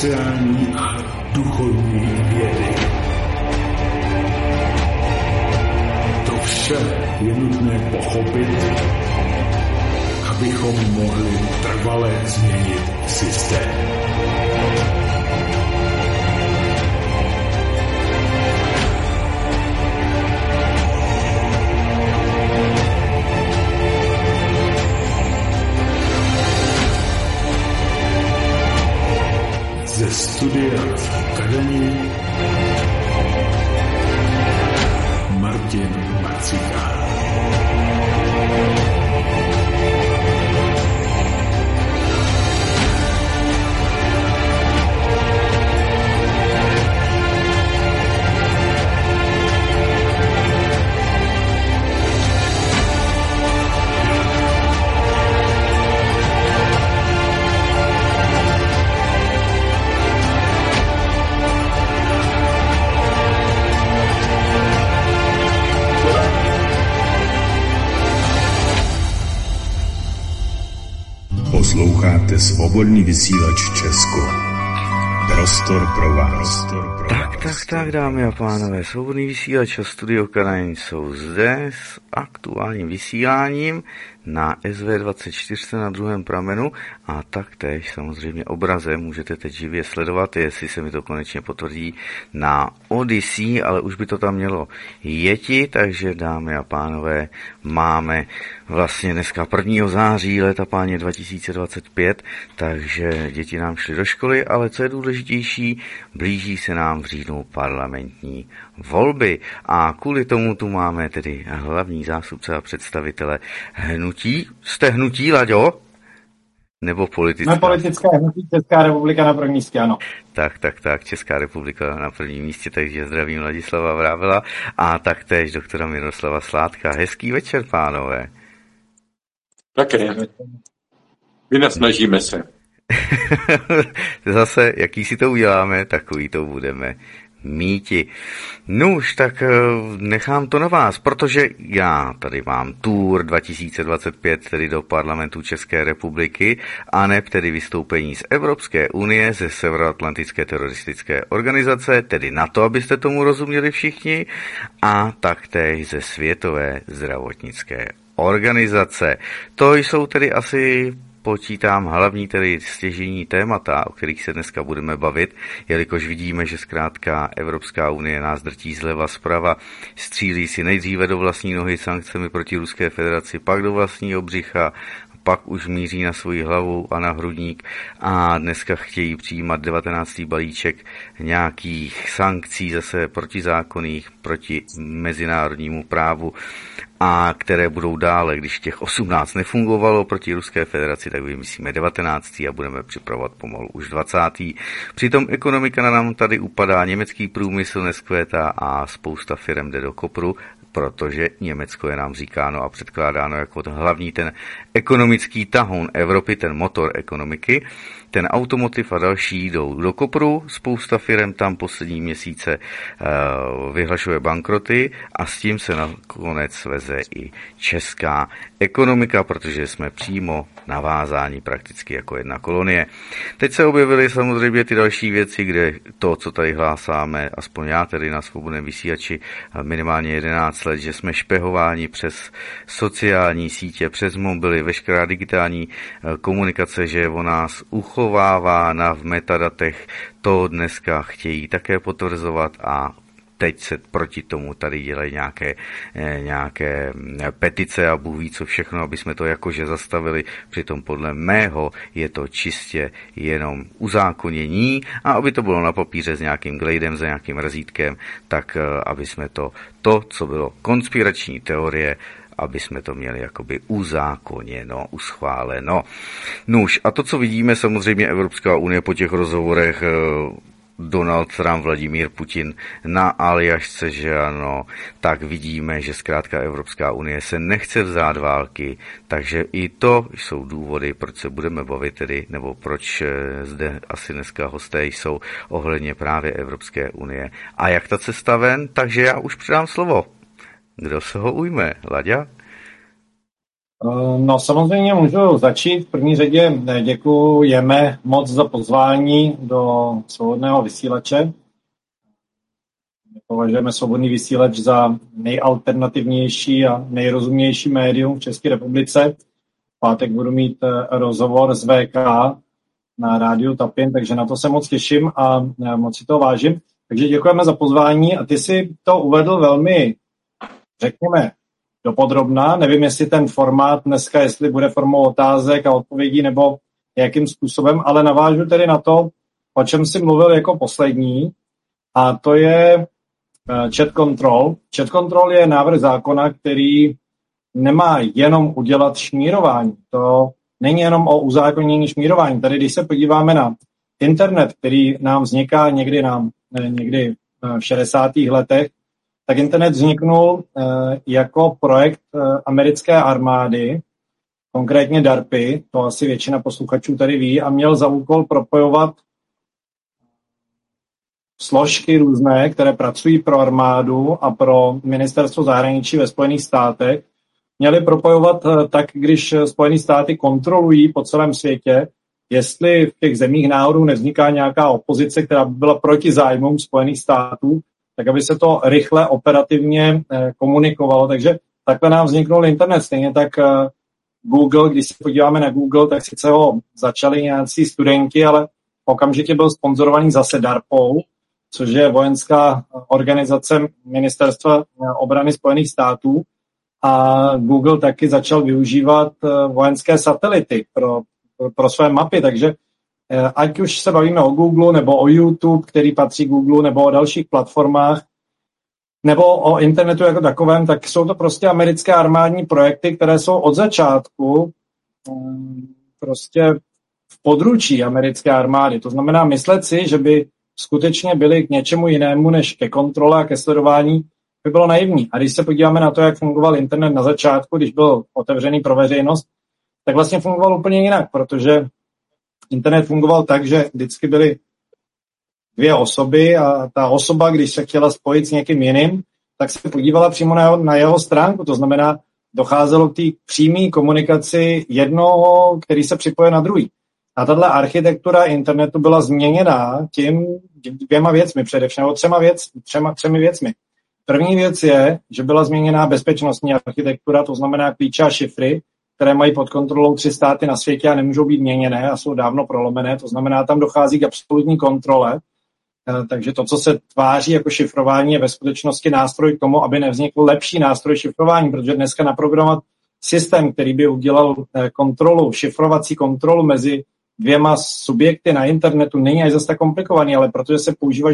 sociální a duchovní vědy. To vše je nutné pochopit, abychom mohli trvale změnit systém. Ze studia Akademie Martin Macika. Posloucháte Svobodný vysílač Česko. Prostor pro vás. Tak, dámy a pánové, Svobodný vysílač a Studio Kanaň jsou zde s aktuálním vysíláním na SV24 na druhém pramenu a taktéž samozřejmě obrazem můžete teď živě sledovat, jestli se mi to konečně potvrdí, na Odyssey, ale už by to tam mělo jeti, takže dámy a pánové, máme vlastně dneska 1. září leta páně 2025, takže děti nám šly do školy, ale co je důležitější, blíží se nám v říjnu parlamentní volby a kvůli tomu tu máme tedy hlavní zástupce a představitele hnutí. Jste hnutí, Laďo? Nebo politická? Politické hnutí Česká republika na prvním místě, ano. Tak, Česká republika na prvním místě, takže zdravím Ladislava Vrávela a taktéž doktora Miroslava Sládka. Hezký večer, pánové. Také. Vynasnažíme se. Zase, jaký si to uděláme, takový to budeme míti. Nuž, tak nechám to na vás, protože já tady mám tour 2025, tedy do parlamentu České republiky, a ne tedy vystoupení z Evropské unie, ze Severoatlantické teroristické organizace, tedy NATO, abyste tomu rozuměli všichni, a taktéž ze Světové zdravotnické organizace. To jsou tedy asi, počítám, hlavní tedy stěžejní témata, o kterých se dneska budeme bavit, jelikož vidíme, že zkrátka Evropská unie nás drtí zleva zprava, střílí si nejdříve do vlastní nohy sankcemi proti Ruské federaci, pak do vlastního břicha, pak už míří na svoji hlavu a na hrudník a dneska chtějí přijímat 19. balíček nějakých sankcí zase protizákonných, proti mezinárodnímu právu, a které budou dále, když těch 18 nefungovalo proti Ruské federaci, tak vymyslíme 19. a budeme připravovat pomalu už 20. Přitom ekonomika na nám tady upadá, německý průmysl neskvétá a spousta firem jde do kopru, protože Německo je nám říkáno a předkládáno jako hlavní ten ekonomický tahoun Evropy, ten motor ekonomiky. Ten automotiv a další jdou do kopru, spousta firem tam poslední měsíce vyhlašuje bankroty a s tím se nakonec veze i česká ekonomika, protože jsme přímo navázáni prakticky jako jedna kolonie. Teď se objevily samozřejmě ty další věci, kde to, co tady hlásáme, aspoň já tedy na Svobodném vysílači minimálně 11 let, že jsme špehováni přes sociální sítě, přes mobily, veškerá digitální komunikace, že je o nás uchovávána v metadatech, to dneska chtějí také potvrzovat a teď se proti tomu tady dělají nějaké petice a Bůh ví co všechno, aby jsme to jakože zastavili. Přitom podle mého je to čistě jenom uzákonění a aby to bylo na papíře s nějakým glejdem, s nějakým razítkem, tak aby jsme to, co bylo konspirační teorie, aby jsme to měli jakoby uzákoněno, uschváleno. Nuž, a to, co vidíme, samozřejmě Evropská unie po těch rozhovorech Donald Trump, Vladimír Putin na Aljašce, že ano, tak vidíme, že zkrátka Evropská unie se nechce vzdát války, takže i to jsou důvody, proč se budeme bavit tedy, nebo proč zde asi dneska hosté jsou ohledně právě Evropské unie. A jak ta cesta ven? Takže já už předám slovo. Kdo se ho ujme? Laďa? No samozřejmě můžu začít. V první řadě děkujeme moc za pozvání do Svobodného vysílače. Považujeme Svobodný vysílač za nejalternativnější a nejrozumnější médium v České republice. V pátek budu mít rozhovor s VK na rádiu Tapin, takže na to se moc těším a moc si toho vážím. Takže děkujeme za pozvání a ty si to uvedl velmi, řekněme, dopodrobná. Nevím, jestli ten formát dneska, jestli bude formou otázek a odpovědí nebo jakým způsobem, ale navážu tedy na to, o čem jsi mluvil jako poslední, a to je chat control. Chat control je návrh zákona, který nemá jenom udělat šmírování. To není jenom o uzákonění šmírování. Tady, když se podíváme na internet, který nám vzniká někdy v 60. letech, tak internet vzniknul jako projekt americké armády, konkrétně DARPy, to asi většina posluchačů tady ví, a měl za úkol propojovat složky různé, které pracují pro armádu a pro ministerstvo zahraničí ve Spojených státech. Měli propojovat tak, když Spojené státy kontrolují po celém světě, jestli v těch zemích náhodou nevzniká nějaká opozice, která by byla proti zájmům Spojených států, tak aby se to rychle operativně komunikovalo. Takže takhle nám vzniknul internet. Stejně tak Google, když se podíváme na Google, tak sice ho začali nějací studenti, ale okamžitě byl sponzorovaný zase DARPou, což je vojenská organizace Ministerstva obrany Spojených států. A Google taky začal využívat vojenské satelity pro své mapy, takže ať už se bavíme o Google nebo o YouTube, který patří Google, nebo o dalších platformách, nebo o internetu jako takovém, tak jsou to prostě americké armádní projekty, které jsou od začátku prostě v područí americké armády. To znamená myslet si, že by skutečně byly k něčemu jinému než ke kontrole a ke sledování, by bylo naivní. A když se podíváme na to, jak fungoval internet na začátku, když byl otevřený pro veřejnost, tak vlastně fungoval úplně jinak, protože internet fungoval tak, že vždycky byly dvě osoby a ta osoba, když se chtěla spojit s někým jiným, tak se podívala přímo na jeho stránku. To znamená, docházelo k té přímé komunikaci jednoho, který se připoje na druhý. A tato architektura internetu byla změněná tím dvěma věcmi, především třemi věcmi. První věc je, že byla změněná bezpečnostní architektura, to znamená klíče a šifry, které mají pod kontrolou 3 státy na světě a nemůžou být měněné a jsou dávno prolomené. To znamená, tam dochází k absolutní kontrole. Takže to, co se tváří jako šifrování, je ve skutečnosti nástroj k tomu, aby nevznikl lepší nástroj šifrování, protože dneska naprogramovat systém, který by udělal šifrovací kontrolu mezi dvěma subjekty na internetu, není až zase tak komplikovaný, ale protože se používají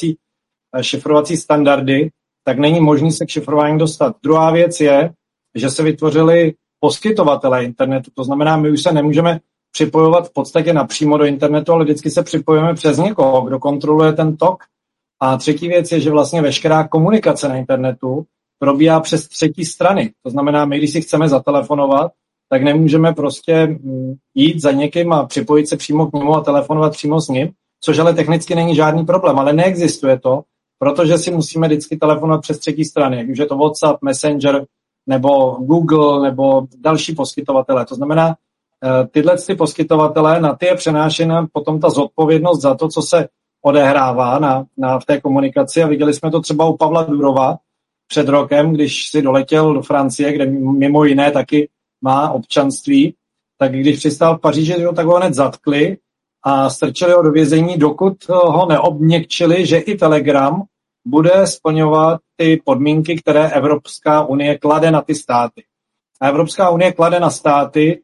šifrovací standardy, tak není možný se k šifrování dostat. Druhá věc je, že se vytvořili poskytovatelé internetu, to znamená, my už se nemůžeme připojovat v podstatě napřímo do internetu, ale vždycky se připojujeme přes někoho, kdo kontroluje ten tok. A třetí věc je, že vlastně veškerá komunikace na internetu probíhá přes třetí strany. To znamená, my, když si chceme zatelefonovat, tak nemůžeme prostě jít za někým a připojit se přímo k němu a telefonovat přímo s ním, což ale technicky není žádný problém, ale neexistuje to, protože si musíme vždycky telefonovat přes třetí strany, jak už je to WhatsApp, Messenger, nebo Google, nebo další poskytovatele. To znamená, tyhle poskytovatele, na ty je přenášena potom ta zodpovědnost za to, co se odehrává v té komunikaci. A viděli jsme to třeba u Pavla Durova před rokem, když si doletěl do Francie, kde mimo jiné taky má občanství, tak když přistál v Paříži, tak ho hned zatkli a strčili ho do vězení, dokud ho neobměkčili, že i Telegram bude splňovat ty podmínky, které Evropská unie klade na ty státy. A Evropská unie klade na státy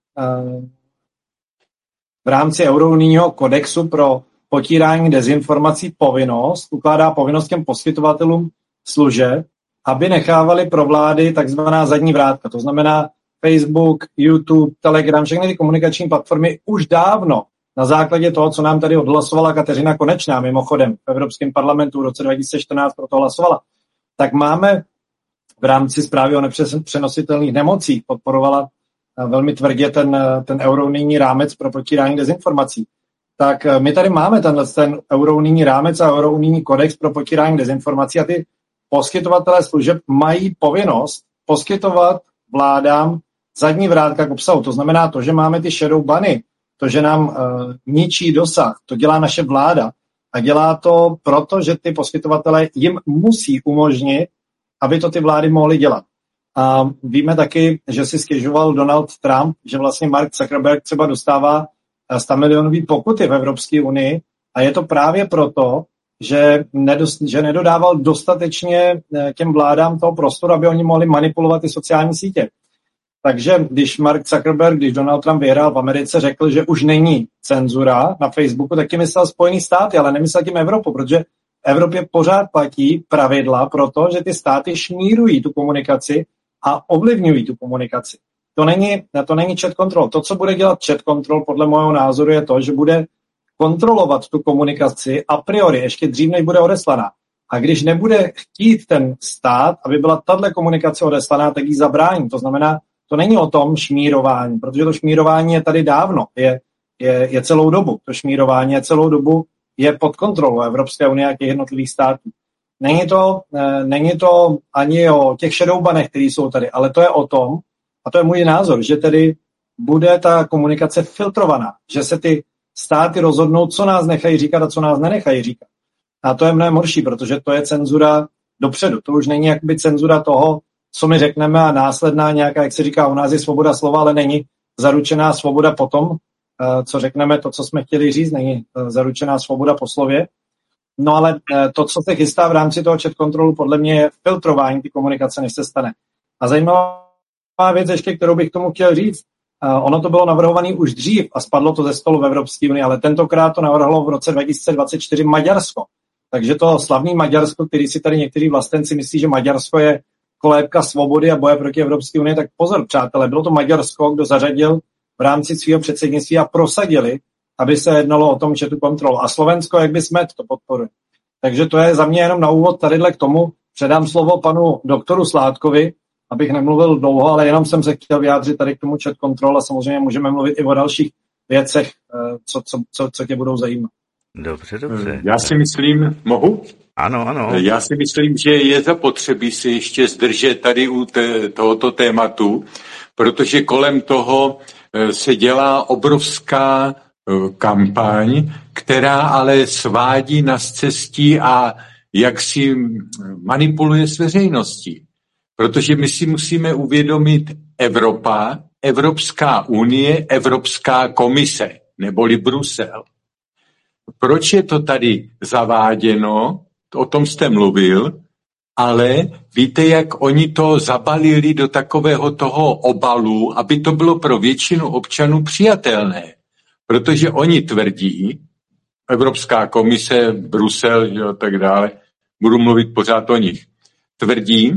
v rámci Eurounijního kodexu pro potírání dezinformací ukládá povinnost těm poskytovatelům služeb, aby nechávali pro vlády takzvaná zadní vrátka. To znamená Facebook, YouTube, Telegram, všechny ty komunikační platformy už dávno na základě toho, co nám tady odhlasovala Kateřina Konečná, mimochodem v Evropském parlamentu v roce 2014 proto hlasovala, tak máme v rámci zprávy o nepřenositelných nemocích podporovala velmi tvrdě ten eurounijní rámec pro potírání dezinformací. Tak my tady máme ten eurounijní rámec a eurounijní kodex pro potírání dezinformací a ty poskytovatelé služeb mají povinnost poskytovat vládám zadní vrátka k obsahu. To znamená to, že máme ty shadow bany, to, že nám ničí dosah, to dělá naše vláda a dělá to proto, že ty poskytovatelé jim musí umožnit, aby to ty vlády mohly dělat. A víme taky, že si stěžoval Donald Trump, že vlastně Mark Zuckerberg třeba dostává 100 milionový pokuty v Evropské unii a je to právě proto, že nedodával dostatečně těm vládám toho prostoru, aby oni mohli manipulovat ty sociální sítě. Takže když Mark Zuckerberg, když Donald Trump vyhrál v Americe, řekl, že už není cenzura na Facebooku, tak tím myslel Spojený státy, ale nemyslel tím Evropu, protože v Evropě pořád platí pravidla pro to, že ty státy šmírují tu komunikaci a ovlivňují tu komunikaci. To není chat control. To, co bude dělat chat control, podle mého názoru, je to, že bude kontrolovat tu komunikaci a priori, ještě dřív, než bude odeslaná. A když nebude chtít ten stát, aby byla tato komunikace odeslaná, tak jí zabrání. To znamená, to není o tom šmírování, protože to šmírování je tady dávno, je celou dobu. To šmírování je celou dobu je pod kontrolou Evropské unie a těch jednotlivých států. Není to ani o těch shadowbanech, které jsou tady, ale to je o tom, a to je můj názor, že tedy bude ta komunikace filtrovaná, že se ty státy rozhodnou, co nás nechají říkat a co nás nenechají říkat. A to je mnohem horší, protože to je cenzura dopředu. To už není jakoby cenzura toho, co my řekneme a následná nějaká, jak se říká, u nás je svoboda slova, ale není zaručená svoboda potom, co řekneme, to, co jsme chtěli říct, není zaručená svoboda po slově. No ale to, co se chystá v rámci toho chat kontrolu, podle mě je filtrování ty komunikace, než se stane. A zajímavá věc ještě, kterou bych tomu chtěl říct, ono to bylo navrhované už dřív a spadlo to ze stolu v Evropské unii, ale tentokrát to navrhlo v roce 2024 Maďarsko. Takže to slavný Maďarsko, který si tady někteří vlastenci myslí, že Maďarsko je kolébka svobody a boje proti Evropské unii, tak pozor, přátelé, bylo to Maďarsko, kdo zařadil v rámci svého předsednictví a prosadili, aby se jednalo o tom chatu kontrolu. A Slovensko, jak by smet, to podporuje. Takže to je za mě jenom na úvod tadyhle k tomu. Předám slovo panu doktoru Sládkovi, abych nemluvil dlouho, ale jenom jsem se chtěl vyjádřit tady k tomu chat kontrol a samozřejmě můžeme mluvit i o dalších věcech, co tě budou zajímat. Dobře. Já si myslím, mohu? Ano. Já si myslím, že je zapotřebí si ještě zdržet tady u tohoto tématu, protože kolem toho se dělá obrovská kampaň, která ale svádí na scestí a jak si manipuluje s veřejností. Protože my si musíme uvědomit Evropa, Evropská unie, Evropská komise, neboli Brusel. Proč je to tady zaváděno? O tom jste mluvil, ale víte, jak oni to zabalili do takového toho obalu, aby to bylo pro většinu občanů přijatelné. Protože oni tvrdí, Evropská komise, Brusel a tak dále, budu mluvit pořád o nich, tvrdí,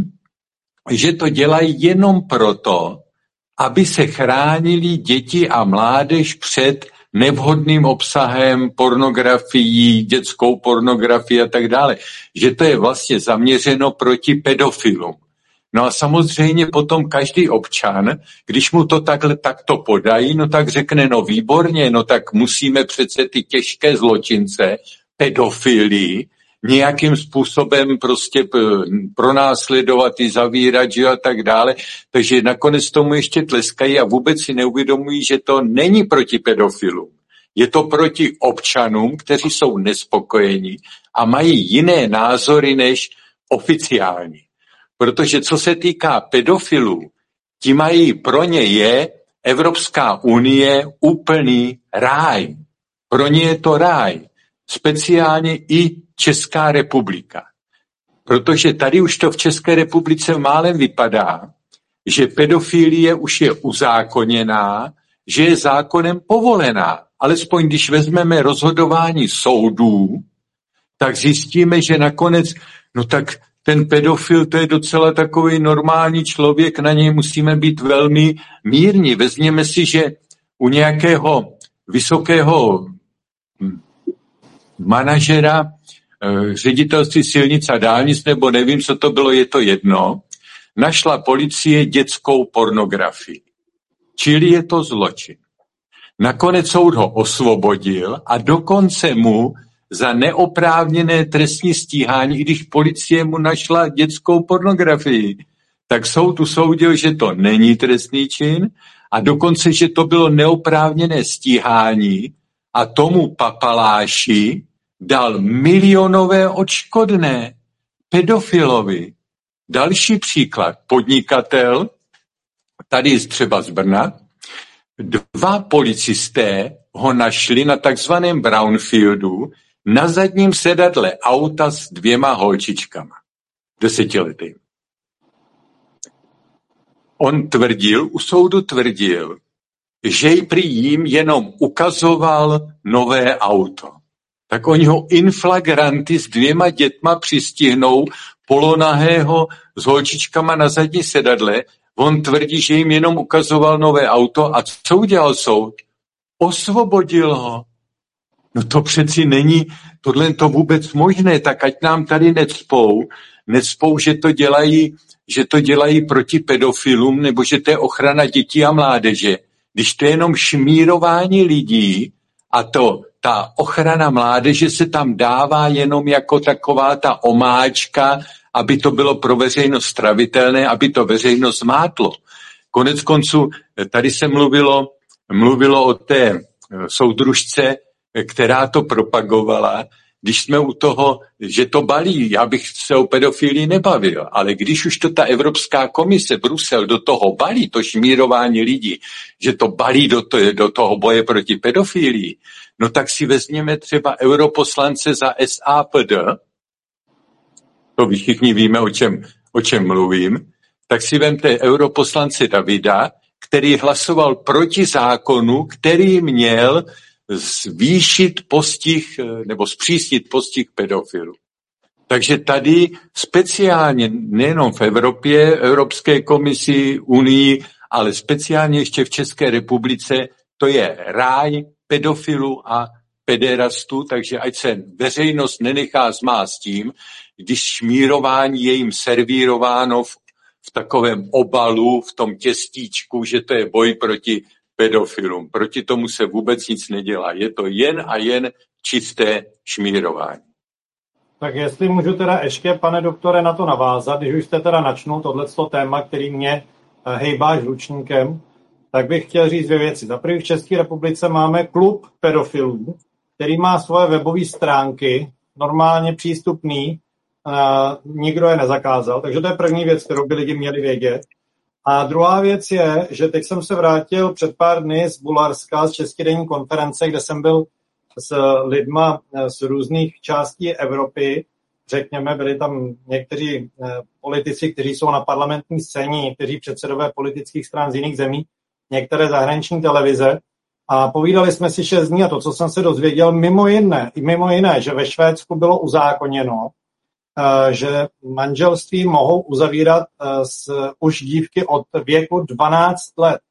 že to dělají jenom proto, aby se chránili děti a mládež před nevhodným obsahem, pornografií, dětskou pornografii a tak dále. Že to je vlastně zaměřeno proti pedofilům. No a samozřejmě potom každý občan, když mu to takto podají, no tak řekne, no výborně, no tak musíme přece ty těžké zločince, pedofily, nějakým způsobem prostě pronásledovat i zavírat, že a tak dále. Takže nakonec tomu ještě tleskají a vůbec si neuvědomují, že to není proti pedofilům. Je to proti občanům, kteří jsou nespokojení a mají jiné názory než oficiální. Protože co se týká pedofilů, ti mají, pro ně je Evropská unie úplný ráj. Pro ně je to ráj. Speciálně i Česká republika. Protože tady už to v České republice málem vypadá, že pedofilie už je uzákoněná, že je zákonem povolená. Alespoň když vezmeme rozhodování soudů, tak zjistíme, že nakonec, no tak ten pedofil, to je docela takový normální člověk, na něj musíme být velmi mírní. Vezměme si, že u nějakého vysokého manažera ředitelství silnic a dálnic, nebo nevím, co to bylo, je to jedno, našla policie dětskou pornografii. Čili je to zločin. Nakonec soud ho osvobodil a dokonce mu za neoprávněné trestní stíhání, když policie mu našla dětskou pornografii, tak soud usoudil, že to není trestný čin a dokonce, že to bylo neoprávněné stíhání a tomu papaláši dal milionové odškodné pedofilovi. Další příklad. Podnikatel, tady třeba z Brna, 2 policisté ho našli na takzvaném brownfieldu na zadním sedadle auta s 2 holčičkama, 10letým. On tvrdil, u soudu tvrdil, že jim jenom ukazoval nové auto. Tak oni ho inflagranty s 2 dětma přistihnou polonahého s holčičkama na zadní sedadle. On tvrdí, že jim jenom ukazoval nové auto. A co udělal soud? Osvobodil ho. No to přeci není tohle to vůbec možné, tak ať nám tady necpou, že to dělají proti pedofilům, nebo že to je ochrana dětí a mládeže. Když to je jenom šmírování lidí a ta ochrana mládeže se tam dává jenom jako taková ta omáčka, aby to bylo pro veřejnost stravitelné, aby to veřejnost mátlo. Konec konců, tady se mluvilo o té soudružce, která to propagovala. Když jsme u toho, že to balí, já bych se o pedofilii nebavil, ale když už to ta Evropská komise, Brusel, do toho balí, to šmírování lidí, že to balí do toho boje proti pedofilii, no tak si vezměme třeba europoslance za SAPD, to vy všichni víme, o čem mluvím, tak si vemte europoslance Davida, který hlasoval proti zákonu, který měl zvýšit postih nebo zpřísnit postih pedofilů. Takže tady speciálně nejenom v Evropě, Evropské komisi, Unii, ale speciálně ještě v České republice, to je ráj pedofilů a pederastů, takže ať se veřejnost nenechá zmást tím, když šmírování je jim servírováno v takovém obalu, v tom těstíčku, že to je boj proti pedofilům. Proti tomu se vůbec nic nedělá. Je to jen a jen čisté šmírování. Tak jestli můžu teda ještě, pane doktore, na to navázat, když už jste teda načnul tohleto téma, který mě hejbá žlučníkem, tak bych chtěl říct 2 věci. Za první v České republice máme klub pedofilů, který má svoje webové stránky, normálně přístupný, nikdo je nezakázal, takže to je první věc, kterou by lidi měli vědět. A druhá věc je, že teď jsem se vrátil před pár dny z Bulharska, z české konference, kde jsem byl s lidma z různých částí Evropy. Řekněme, byli tam někteří politici, kteří jsou na parlamentní scéně, někteří předsedové politických stran z jiných zemí, některé zahraniční televize. A povídali jsme si 6 dní a to, co jsem se dozvěděl, mimo jiné, že ve Švédsku bylo uzákoněno, že manželství mohou uzavírat už dívky od věku 12 let.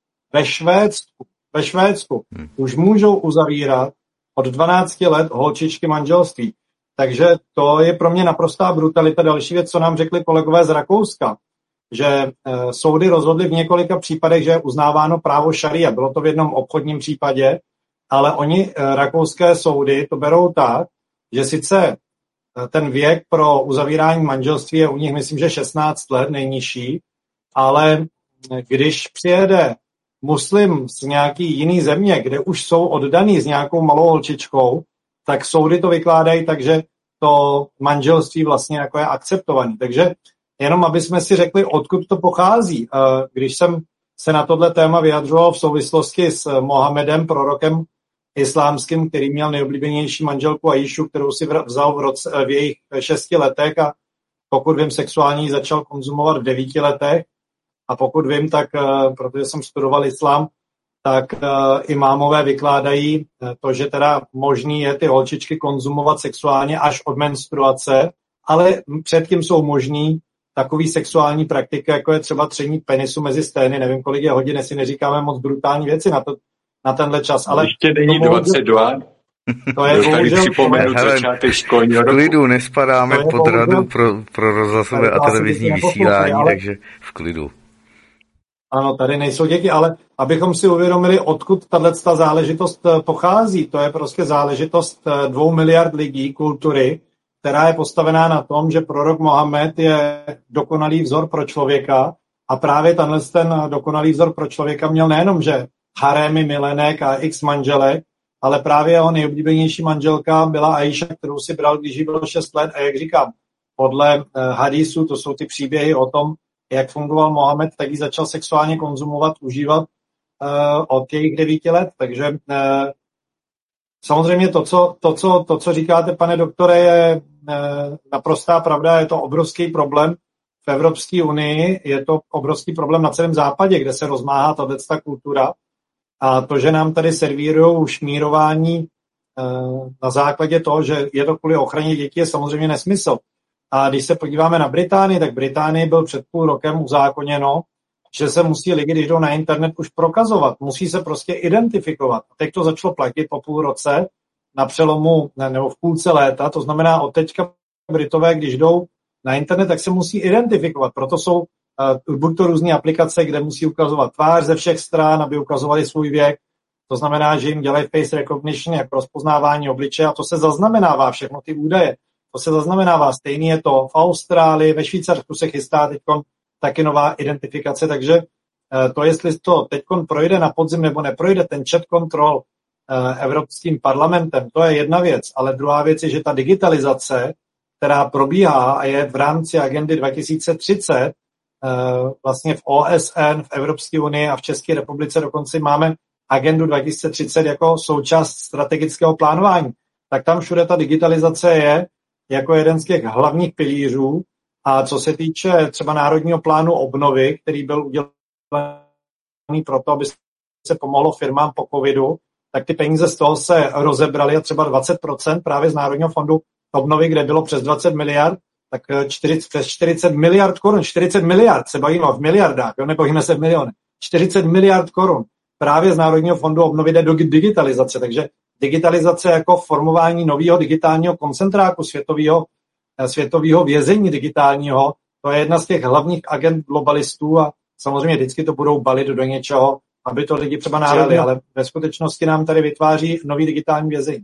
Ve Švédsku už můžou uzavírat od 12 let holčičky manželství. Takže to je pro mě naprostá brutalita. Další věc, co nám řekli kolegové z Rakouska, že soudy rozhodly v několika případech, že je uznáváno právo šaria. Bylo to v jednom obchodním případě, ale oni, rakouské soudy, to berou tak, že sice ten věk pro uzavírání manželství je u nich, myslím, že 16 let nejnižší, ale když přijede muslim z nějaký jiný země, kde už jsou oddaný s nějakou malou holčičkou, tak soudy to vykládají tak, že to manželství vlastně jako je akceptovaný. Takže jenom aby jsme si řekli, odkud to pochází. Když jsem se na tohle téma vyjadřoval v souvislosti s Mohamedem, prorokem islámským, který měl nejoblíbenější manželku Aishu, kterou si vzal v jejich 6 letech a pokud vím, sexuální začal konzumovat v 9 letech a pokud vím, tak, protože jsem studoval islám, tak imámové vykládají to, že teda možný je ty holčičky konzumovat sexuálně až od menstruace, ale předtím jsou možný takový sexuální praktiky, jako je třeba tření penisu mezi stény, nevím, kolik je hodin, jestli neříkáme moc brutální věci na tenhle čas. Ale ještě není 22. To je bohužel... V klidu, nespadáme pod radu pro rozhlasové a televizní vysílání, ale... takže v klidu. Ano, tady nejsou děti, ale abychom si uvědomili, odkud tato záležitost pochází. To je prostě záležitost 2 miliard lidí, kultury, která je postavená na tom, že prorok Mohamed je dokonalý vzor pro člověka A právě ten dokonalý vzor pro člověka měl nejenom, že harémy milenek a x manželek, ale právě jeho nejoblíbenější manželka byla Aisha, kterou si bral, když jí bylo 6 let. A jak říkám, podle hadisu, to jsou ty příběhy o tom, jak fungoval Mohamed, tak ji začal sexuálně konzumovat, užívat od jejich 9 let. Takže samozřejmě to, co říkáte, pane doktore, je naprostá pravda, je to obrovský problém v Evropské unii, je to obrovský problém na celém západě, kde se rozmáhá ta kultura. A to, že nám tady servírují šmírování na základě toho, že je to kvůli ochraně dětí, je samozřejmě nesmysl. A když se podíváme na Británii, tak Británii byl před půl rokem uzákoněno, že se musí lidi, když jdou na internet, už prokazovat. Musí se prostě identifikovat. A teď to začalo platit po půl roce na přelomu nebo v půlce léta. To znamená, od teďka Britové, když jdou na internet, tak se musí identifikovat. Proto jsou buď to různé aplikace, kde musí ukazovat tvář ze všech stran, aby ukazovali svůj věk. To znamená, že jim dělají face recognition jako rozpoznávání obličeje a to se zaznamenává, všechno ty údaje. To se zaznamenává. Stejný je to v Austrálii, ve Švýcarsku se chystá teď taky nová identifikace, takže to, jestli to teď projde na podzim nebo neprojde, ten chat control Evropským parlamentem, to je jedna věc, ale druhá věc je, že ta digitalizace, která probíhá a je v rámci agendy 2030, vlastně v OSN, v Evropské unii a v České republice dokonce máme agendu 2030 jako součást strategického plánování, tak tam všude ta digitalizace je jako jeden z těch hlavních pilířů. A co se týče třeba Národního plánu obnovy, který byl udělaný proto, aby se pomohlo firmám po covidu, tak ty peníze z toho se rozebraly a třeba 20% právě z Národního fondu obnovy, kde bylo přes 20 miliard, tak přes 40 miliard korun, 40 miliard, se bavíme v miliardách, jo, nebojíme se v milionech, 40 miliard korun právě z Národního fondu obnovy jde do digitalizace, takže digitalizace jako formování nového digitálního koncentráku světového vězení digitálního, to je jedna z těch hlavních agent globalistů a samozřejmě vždycky to budou balit do něčeho, aby to lidi třeba nárali, ale ve skutečnosti nám tady vytváří nový digitální vězení.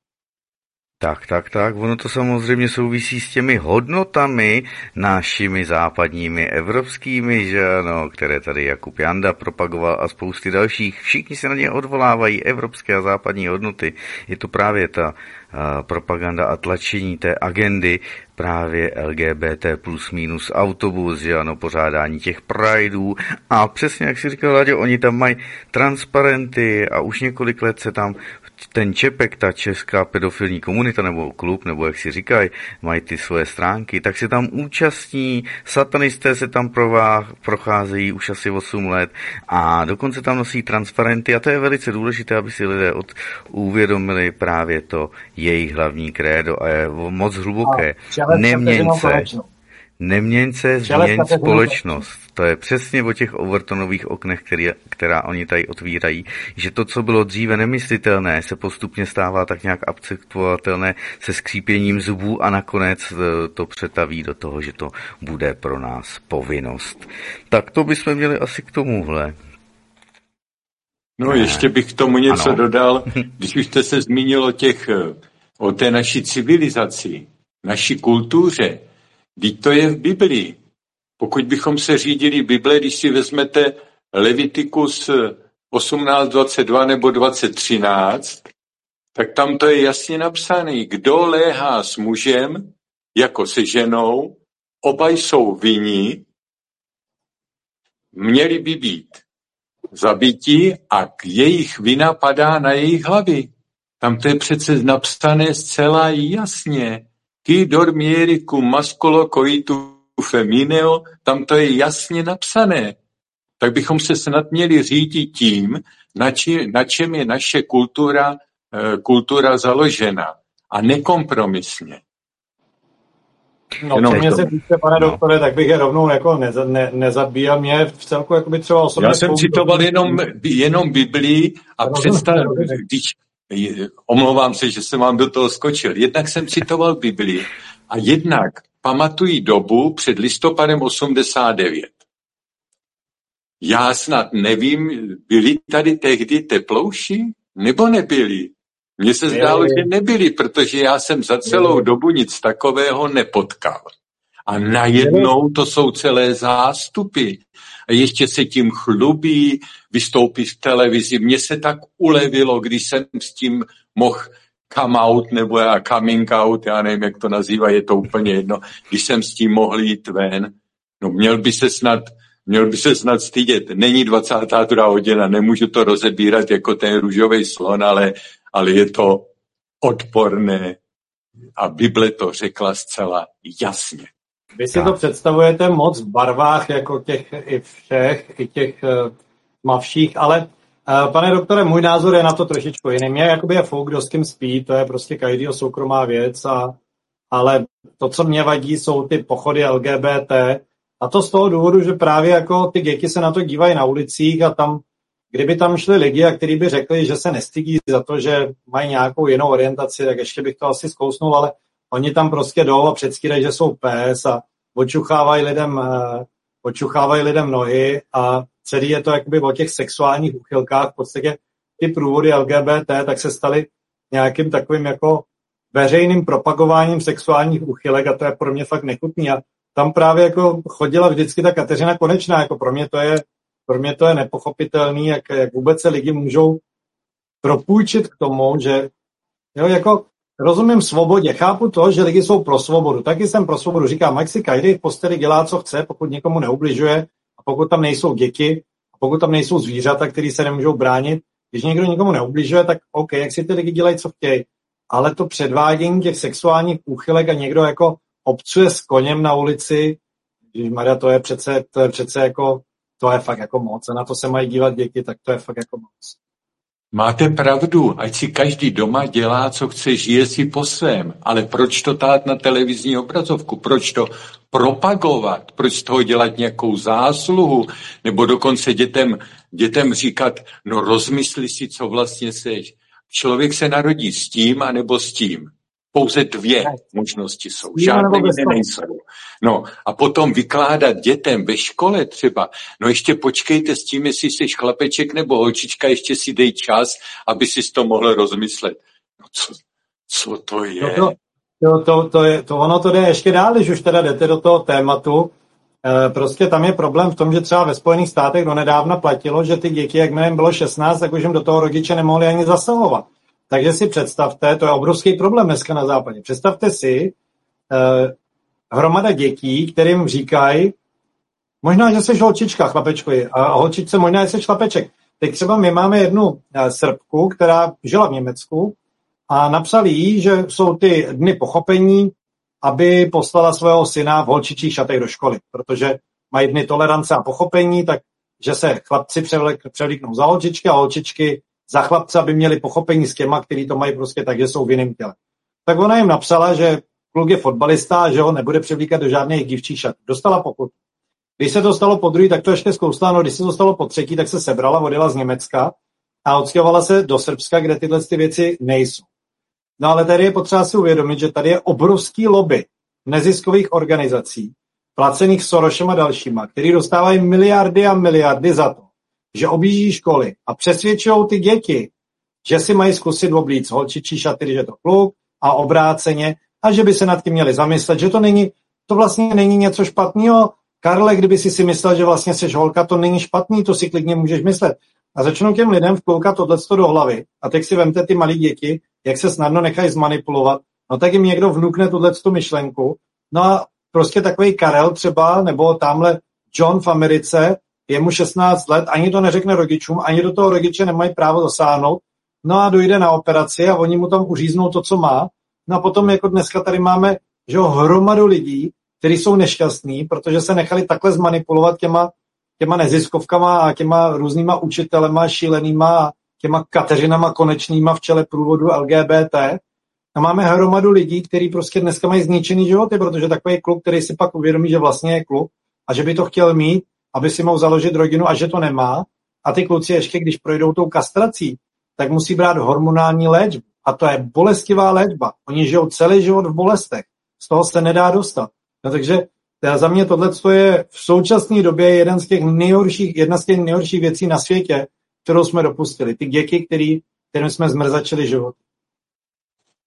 Tak. Ono to samozřejmě souvisí s těmi hodnotami našimi západními, evropskými, že ano, které tady Jakub Janda propagoval a spousty dalších. Všichni se na ně odvolávají, evropské a západní hodnoty. Je to právě ta propaganda a tlačení té agendy, právě LGBT plus minus autobus, že ano, pořádání těch prideů a přesně jak si říkal, Láďo, oni tam mají transparenty a už několik let se tam ten Čepek, ta česká pedofilní komunita nebo klub, nebo jak si říkají, mají ty svoje stránky, tak se tam účastní, satanisté se tam procházejí už asi 8 let a dokonce tam nosí transparenty a to je velice důležité, aby si lidé uvědomili právě to jejich hlavní krédo a je moc hluboké. Neměň se, změň společnost. To je přesně o těch Overtonových oknech, která oni tady otvírají, že to, co bylo dříve nemyslitelné, se postupně stává tak nějak akceptovatelné se skřípěním zubů a nakonec to přetaví do toho, že to bude pro nás povinnost. Tak to bychom měli asi k tomuhle. No ještě bych k tomu něco dodal, když už jste se zmínil o té naší civilizaci, naší kultuře. Vždyť to je v Biblii. Pokud bychom se řídili Bible, když si vezmete Levitikus 18:22 nebo 20:13, tak tam to je jasně napsané. Kdo léhá s mužem jako se ženou, oba jsou vinni, měli by být zabiti a jejich vina padá na jejich hlavy. Tam to je přece napsané zcela jasně. Qui dormieri cum masculo coitu femineo, tam to je jasně napsané. Tak bychom se snad měli řídit tím, na čem je naše kultura založena. A nekompromisně. No, co mě se týče, pane doktore, tak bych je rovnou jako nezabíjel. Mě v celku jakoby třeba osobně... Já jsem citoval jenom Biblii a když omlouvám se, že jsem vám do toho skočil. Jednak jsem citoval Biblii a jednak pamatuji dobu před listopadem 89. Já snad nevím, byli tady tehdy teplouši? Nebo nebyli? Mně se zdálo, že nebyli, protože já jsem za celou dobu nic takového nepotkal. A najednou to jsou celé zástupy. a ještě se tím chlubí, vystoupí v televizi. Mně se tak ulevilo, když jsem s tím mohl come out, nebo coming out, já nevím, jak to nazývá, je to úplně jedno, když jsem s tím mohl jít ven. No měl by se snad stydět. Není 22. hodina, nemůžu to rozebírat jako ten růžový slon, ale je to odporné a Bible to řekla zcela jasně. Vy si to představujete moc v barvách, jako těch i všech, i těch tmavších, ale pane doktore, můj názor je na to trošičku jiný. Mě jakoby je fouk, kdo s kým spí, to je prostě každýho soukromá věc, ale to, co mě vadí, jsou ty pochody LGBT, a to z toho důvodu, že právě jako ty děti se na to dívají na ulicích a tam, kdyby tam šli lidi, a kteří by řekli, že se nestydí za to, že mají nějakou jinou orientaci, tak ještě bych to asi zkousnul, ale oni tam prostě jdou a předstírají, že jsou pes a očuchávají lidem nohy a celý je to jakoby o těch sexuálních úchylkách. V podstatě ty průvody LGBT tak se staly nějakým takovým jako veřejným propagováním sexuálních úchylek a to je pro mě fakt nechutný. A tam právě jako chodila vždycky ta Kateřina Konečná, jako pro mě to je nepochopitelný, jak vůbec se lidi můžou propůjčit k tomu, že jo, jako rozumím svobodě, chápu to, že lidi jsou pro svobodu, taky jsem pro svobodu, říkám, ať si každý v posteli dělá, co chce, pokud někomu neubližuje a pokud tam nejsou děti, a pokud tam nejsou zvířata, který se nemůžou bránit, když někdo někomu neubližuje, tak OK, jak si ty lidi dělají, co chtějí, ale to předvádění těch sexuálních úchylek a někdo jako obcuje s koněm na ulici, Maria, to je přece jako, to je fakt jako moc. A na to se mají dívat děti, tak to je fakt jako moc. Máte pravdu, ať si každý doma dělá, co chce, žije si po svém. Ale proč to dát na televizní obrazovku? Proč to propagovat? Proč z toho dělat nějakou zásluhu? Nebo dokonce dětem říkat, no rozmysli si, co vlastně seš. Člověk se narodí s tím, anebo s tím. Pouze dvě možnosti jsou. Žádné jiné nejsou. No a potom vykládat dětem ve škole třeba, no ještě počkejte s tím, jestli jsi chlapeček nebo holčička, ještě si dej čas, aby si to mohl rozmyslet. No co to je? Ono to jde ještě dál, když už teda jdete do toho tématu. Prostě tam je problém v tom, že třeba ve Spojených státech donedávna platilo, že ty děti, jakmile jim bylo 16, tak už jim do toho rodiče nemohli ani zasahovat. Takže si představte, to je obrovský problém dneska na západě, představte si hromada dětí, kterým říkají, možná, že jsi holčička, chlapečko, a holčičce možná, že jsi chlapeček. Teď třeba my máme jednu Srbku, která žila v Německu a napsali jí, že jsou ty dny pochopení, aby poslala svého syna v holčičích šatech do školy, protože mají dny tolerance a pochopení, takže se chlapci převlíknou za holčičky a holčičky za chlapce, aby měli pochopení s těma, který to mají prostě tak, že jsou v jiném těle. Tak ona jim napsala, že kluk je fotbalista a že ho nebude převlíkat do žádných dívčích šat. Dostala pokutu. Když se to stalo po druhý, tak to ještě zkousla, no když se to stalo po třetí, tak se sebrala, odjela z Německa a odstěhovala se do Srbska, kde tyhle ty věci nejsou. No ale tady je potřeba si uvědomit, že tady je obrovský lobby neziskových organizací, placených Sorosem a dalšíma, který dostávají miliardy a miliardy za to, že objíždí školy a přesvědčují ty děti, že si mají zkusit oblíct holčičí šaty, když je to kluk, a obráceně, a že by se nad tím měli zamyslet, že to vlastně není něco špatného. Karle, kdyby si myslel, že vlastně seš holka, to není špatný, to si klidně můžeš myslet. A začnou těm lidem vkloukat tohleto do hlavy. A teď si vemte ty malí děti, jak se snadno nechají zmanipulovat. No tak jim někdo vnukne tuto myšlenku. No a prostě takový Karel třeba, nebo tamhle John v Americe, je mu 16 let, ani to neřekne rodičům, ani do toho rodiče nemají právo zasáhnout. No a dojde na operaci a oni mu tam uříznou to, co má. No a potom jako dneska tady máme, že hromadu lidí, kteří jsou nešťastní, protože se nechali takhle zmanipulovat těma neziskovkama a těma různýma učitelema, šílenýma a těma Kateřinama Konečnýma v čele průvodu LGBT. A máme hromadu lidí, kteří prostě dneska mají zničený životy, protože takový kluk, který si pak uvědomí, že vlastně je kluk a že by to chtěl mít, aby si mohl založit rodinu a že to nemá. A ty kluci ještě, když projdou tou kastrací, tak musí brát hormonální léčbu. A to je bolestivá léčba. Oni žijou celý život v bolestech. Z toho se nedá dostat. No takže za mě tohle je v současné době jedna z těch nejhorších věcí na světě, kterou jsme dopustili. Ty děti, kterým jsme zmrzačili život.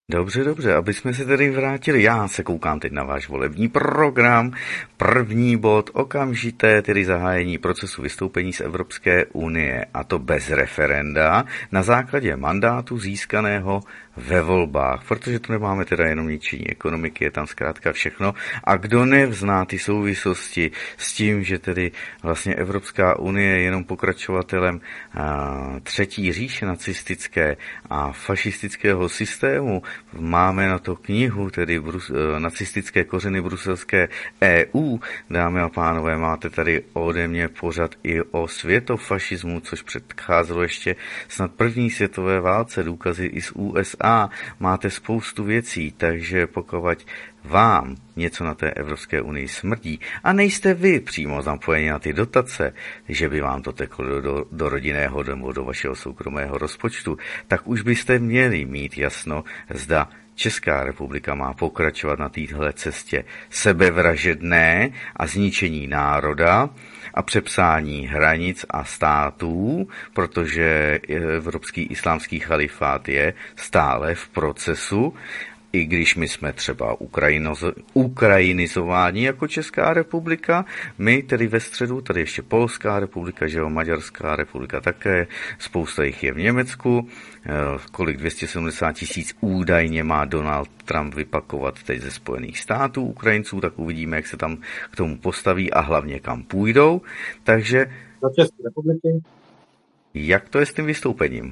Dobře, aby jsme se tedy vrátili. Já se koukám teď na váš volební program. První bod, okamžité tedy zahájení procesu vystoupení z Evropské unie, a to bez referenda, na základě mandátu získaného ve volbách, protože to nemáme teda jenom ničení ekonomiky, je tam zkrátka všechno. A kdo nevzná ty souvislosti s tím, že tedy vlastně Evropská unie je jenom pokračovatelem třetí říše nacistické a fašistického systému, máme na to knihu, tedy nacistické kořeny bruselské EU. Dámy a pánové, máte tady ode mě pořad i o světofašismu, což předcházelo ještě snad první světové válce, důkazy i z USA. Máte spoustu věcí, takže pokud vám něco na té Evropské unii smrdí a nejste vy přímo zapojeni na ty dotace, že by vám to teklo do rodinného domu, do vašeho soukromého rozpočtu, tak už byste měli mít jasno, zda Česká republika má pokračovat na téhle cestě sebevražedné a zničení národa a přepsání hranic a států, protože evropský islámský chalifát je stále v procesu, i když my jsme třeba ukrajinizováni jako Česká republika, my tedy ve středu, tady ještě Polská republika, že jo, Maďarská republika také, spousta jich je v Německu, kolik 270 000 údajně má Donald Trump vypakovat teď ze Spojených států Ukrajinců, tak uvidíme, jak se tam k tomu postaví a hlavně kam půjdou. Takže do České republiky. Jak to je s tím vystoupením?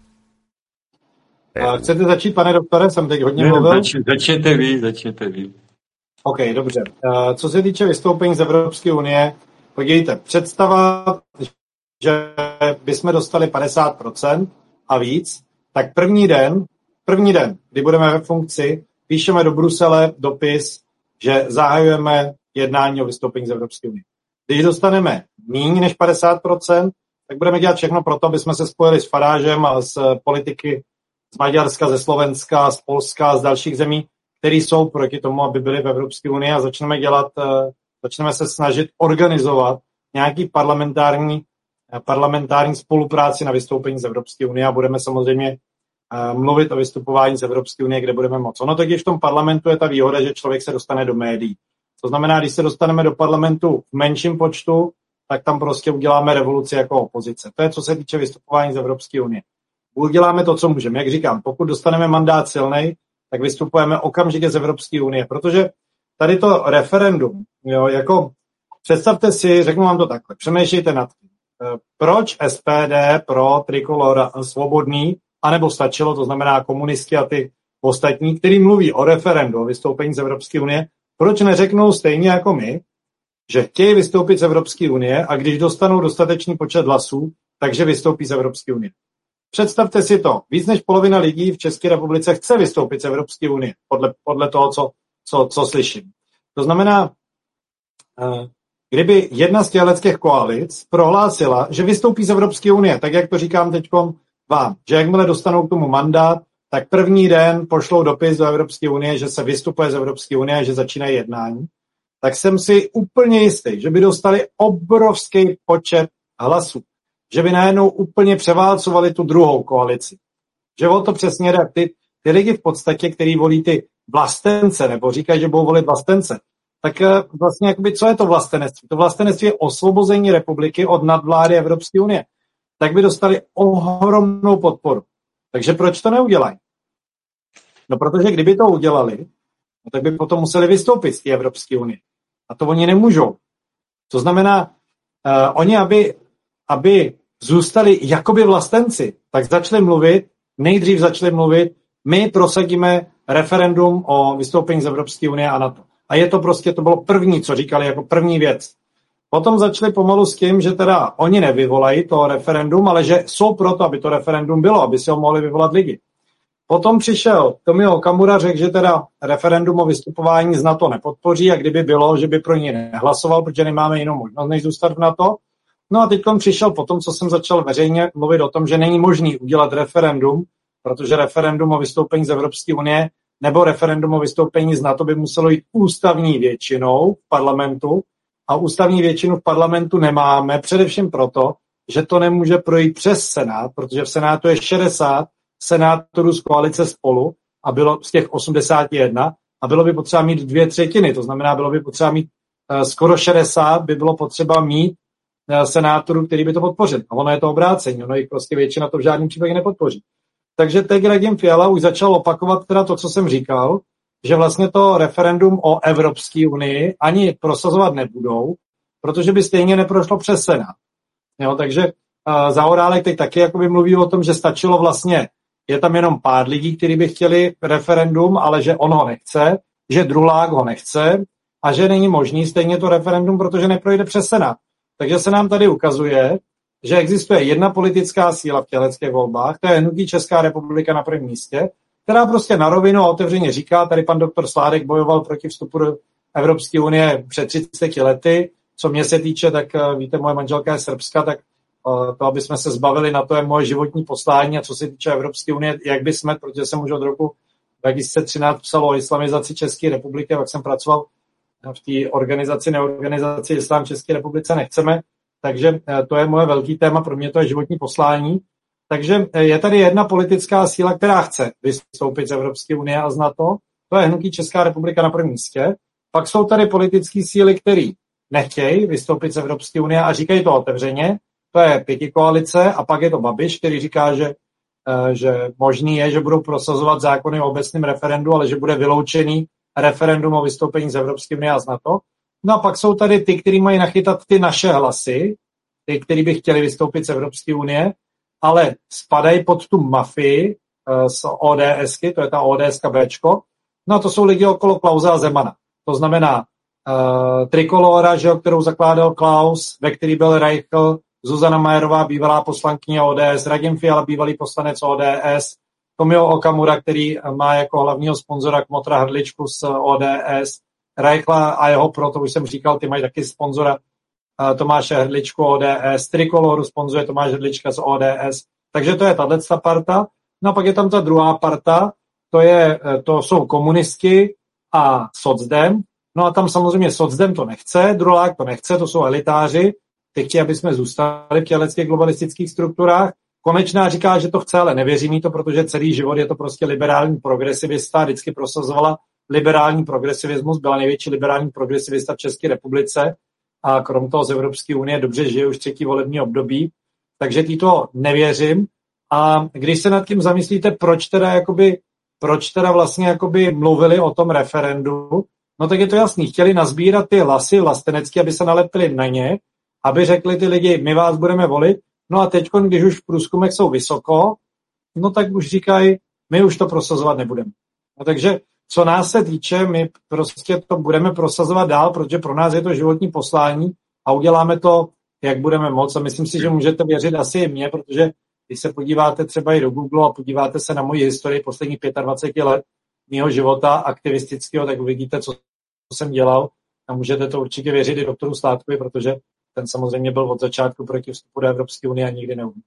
Chcete začít, pane doktore? Jsem teď hodně mluvil. Začněte vy. OK, dobře. Co se týče vystoupení z Evropské unie, podívejte, představa, že bychom dostali 50% a víc, tak první den, kdy budeme ve funkci, píšeme do Brusele dopis, že zahajujeme jednání o vystoupení z Evropské unie. Když dostaneme méně než 50%, tak budeme dělat všechno pro to, aby jsme se spojili s Farážem a s politiky z Maďarska, ze Slovenska, z Polska, z dalších zemí, které jsou proti tomu, aby byly v Evropské unii, a začneme se snažit organizovat nějaký parlamentární spolupráci na vystoupení z Evropské unie a budeme samozřejmě mluvit o vystupování z Evropské unie, kde budeme moc. Ono taky v tom parlamentu je ta výhoda, že člověk se dostane do médií. To znamená, když se dostaneme do parlamentu v menším počtu, tak tam prostě uděláme revoluci jako opozice. To je, co se týče vystupování z Evropské unie. Uděláme to, co můžeme. Jak říkám, pokud dostaneme mandát silnej, tak vystupujeme okamžitě z Evropské unie, protože tady to referendum, jo, jako představte si, řeknu vám to takhle, přemýšlejte nad tím. Proč SPD pro Trikolora Svobodný, anebo stačilo, to znamená komunisti a ty ostatní, který mluví o referendu, o vystoupení z Evropské unie, proč neřeknou stejně jako my, že chtějí vystoupit z Evropské unie a když dostanou dostatečný počet hlasů, takže vystoupí z Evropské unie. Představte si to, víc než polovina lidí v České republice chce vystoupit z Evropské unie, podle toho, co slyším. To znamená, kdyby jedna z těchto koalic prohlásila, že vystoupí z Evropské unie, tak jak to říkám teď vám, že jakmile dostanou k tomu mandát, tak první den pošlou dopis do Evropské unie, že se vystupuje z Evropské unie a že začínají jednání, tak jsem si úplně jistý, že by dostali obrovský počet hlasů. Že by najednou úplně převálcovali tu druhou koalici. Že o to přesně jde. Ty lidi v podstatě, který volí ty vlastence, nebo říkají, že budou volit vlastence, tak vlastně jakoby, co je to vlastenectví? To vlastenectví je osvobození republiky od nadvlády Evropské unie. Tak by dostali ohromnou podporu. Takže proč to neudělají? No protože kdyby to udělali, no, tak by potom museli vystoupit z té Evropské unie. A to oni nemůžou. To znamená, oni, aby zůstali jakoby vlastenci, tak nejdřív začali mluvit, my prosadíme referendum o vystoupení z Evropské unie a NATO. A to bylo první, co říkali jako první věc. Potom začali pomalu s tím, že teda oni nevyvolají to referendum, ale že jsou proto, aby to referendum bylo, aby si ho mohli vyvolat lidi. Potom přišel Tomio Okamura, řekl, že teda referendum o vystupování z NATO nepodpoří a kdyby bylo, že by pro ně nehlasoval, protože nemáme jinou možnost, než zůstat v NATO. No a teď přišel potom, co jsem začal veřejně mluvit o tom, že není možný udělat referendum, protože referendum o vystoupení z Evropské unie nebo referendum o vystoupení z NATO by muselo jít ústavní většinou v parlamentu a ústavní většinu v parlamentu nemáme, především proto, že to nemůže projít přes Senát, protože v Senátu je 60 senátorů z koalice Spolu a bylo z těch 81 a bylo by potřeba mít 2/3, to znamená, bylo by potřeba mít skoro 60, by bylo potřeba mít senátorů, který by to podpořil. A ono je to obrácení, ono jich prostě většina to v žádném případě nepodpoří. Takže teď Radim Fiala už začal opakovat teda to, co jsem říkal, že vlastně to referendum o Evropské unii ani prosazovat nebudou, protože by stejně neprošlo přes Senát. Jo, takže Zaorálek teď taky jakoby mluví o tom, že stačilo vlastně, je tam jenom pár lidí, kteří by chtěli referendum, ale že on ho nechce, že Drulák ho nechce a že není možný stejně to referendum, protože neprojde přes Senát. Takže se nám tady ukazuje, že existuje jedna politická síla v těchto volbách, to je hnutí Česká republika na prvním místě, která prostě na rovinu a otevřeně říká, tady pan doktor Sládek bojoval proti vstupu do Evropské unie před 30 lety, co mě se týče, tak víte, moje manželka je Srbska, tak to, aby jsme se zbavili, na to je moje životní poslání, a co se týče Evropské unie, jak by jsme, protože jsem už od roku 2013 psal o islamizaci České republiky, pak jsem pracoval v té neorganizaci Islám České republice nechceme, takže to je moje velký téma, pro mě to je životní poslání. Takže je tady jedna politická síla, která chce vystoupit z Evropské unie a z NATO, to je hnutí Česká republika na prvním místě. Pak jsou tady politické síly, které nechtějí vystoupit z Evropské unie a říkají to otevřeně, to je pětikoalice a pak je to Babiš, který říká, že možný je, že budou prosazovat zákony o obecném referendu, ale že bude vyloučený referendum o vystoupení z Evropské unie a z NATO. No a pak jsou tady ty, kteří mají nachytat ty naše hlasy, ty, kteří by chtěli vystoupit z Evropské unie, ale spadají pod tu mafii z ODSky, to je ta ODSka Bčko. No a to jsou lidi okolo Klause a Zemana. To znamená Trikolóra, kterou zakládal Klaus, ve který byl Reichl, Zuzana Majerová, bývalá poslankyně ODS, Radim Fiala, bývalý poslanec ODS, Tomio Okamura, který má jako hlavního sponzora Kmotra Hrdličku z ODS, Reichla a jeho proto už jsem říkal, ty mají taky sponzora Tomáše Hrdličku ODS, Trikoloru sponzoruje Tomáš Hrdlička z ODS, takže to je tato parta. No a pak je tam ta druhá parta, to jsou komunisti a socdem. No a tam samozřejmě socdem to nechce, Drulák to nechce, to jsou elitáři, ty chtějí, aby jsme zůstali v těchto globalistických strukturách. Konečná říká, že to chce, ale nevěří mi to, protože celý život je to prostě liberální progresivista, vždycky prosazovala liberální progresivismus, byla největší liberální progresivista v České republice a krom toho z Evropské unie dobře žije už 3. volební období, takže tý to nevěřím. A když se nad tím zamyslíte, proč teda vlastně mluvili o tom referendu, no tak je to jasný, chtěli nazbírat ty hlasy vlastenecky, aby se nalepili na ně, aby řekli ty lidi, my vás budeme volit, no a teď, když už v průzkumech jsou vysoko, no tak už říkají, my už to prosazovat nebudeme. No takže co nás se týče, my prostě to budeme prosazovat dál, protože pro nás je to životní poslání a uděláme to, jak budeme moct. A myslím si, že můžete věřit asi i mně, protože když se podíváte třeba i do Google a podíváte se na moji historii posledních 25 let mýho života aktivistického, tak uvidíte, co jsem dělal a můžete to určitě věřit i doktoru Sládkovi, protože ten samozřejmě byl od začátku proti vstupu do Evropské unie a nikdy neumí.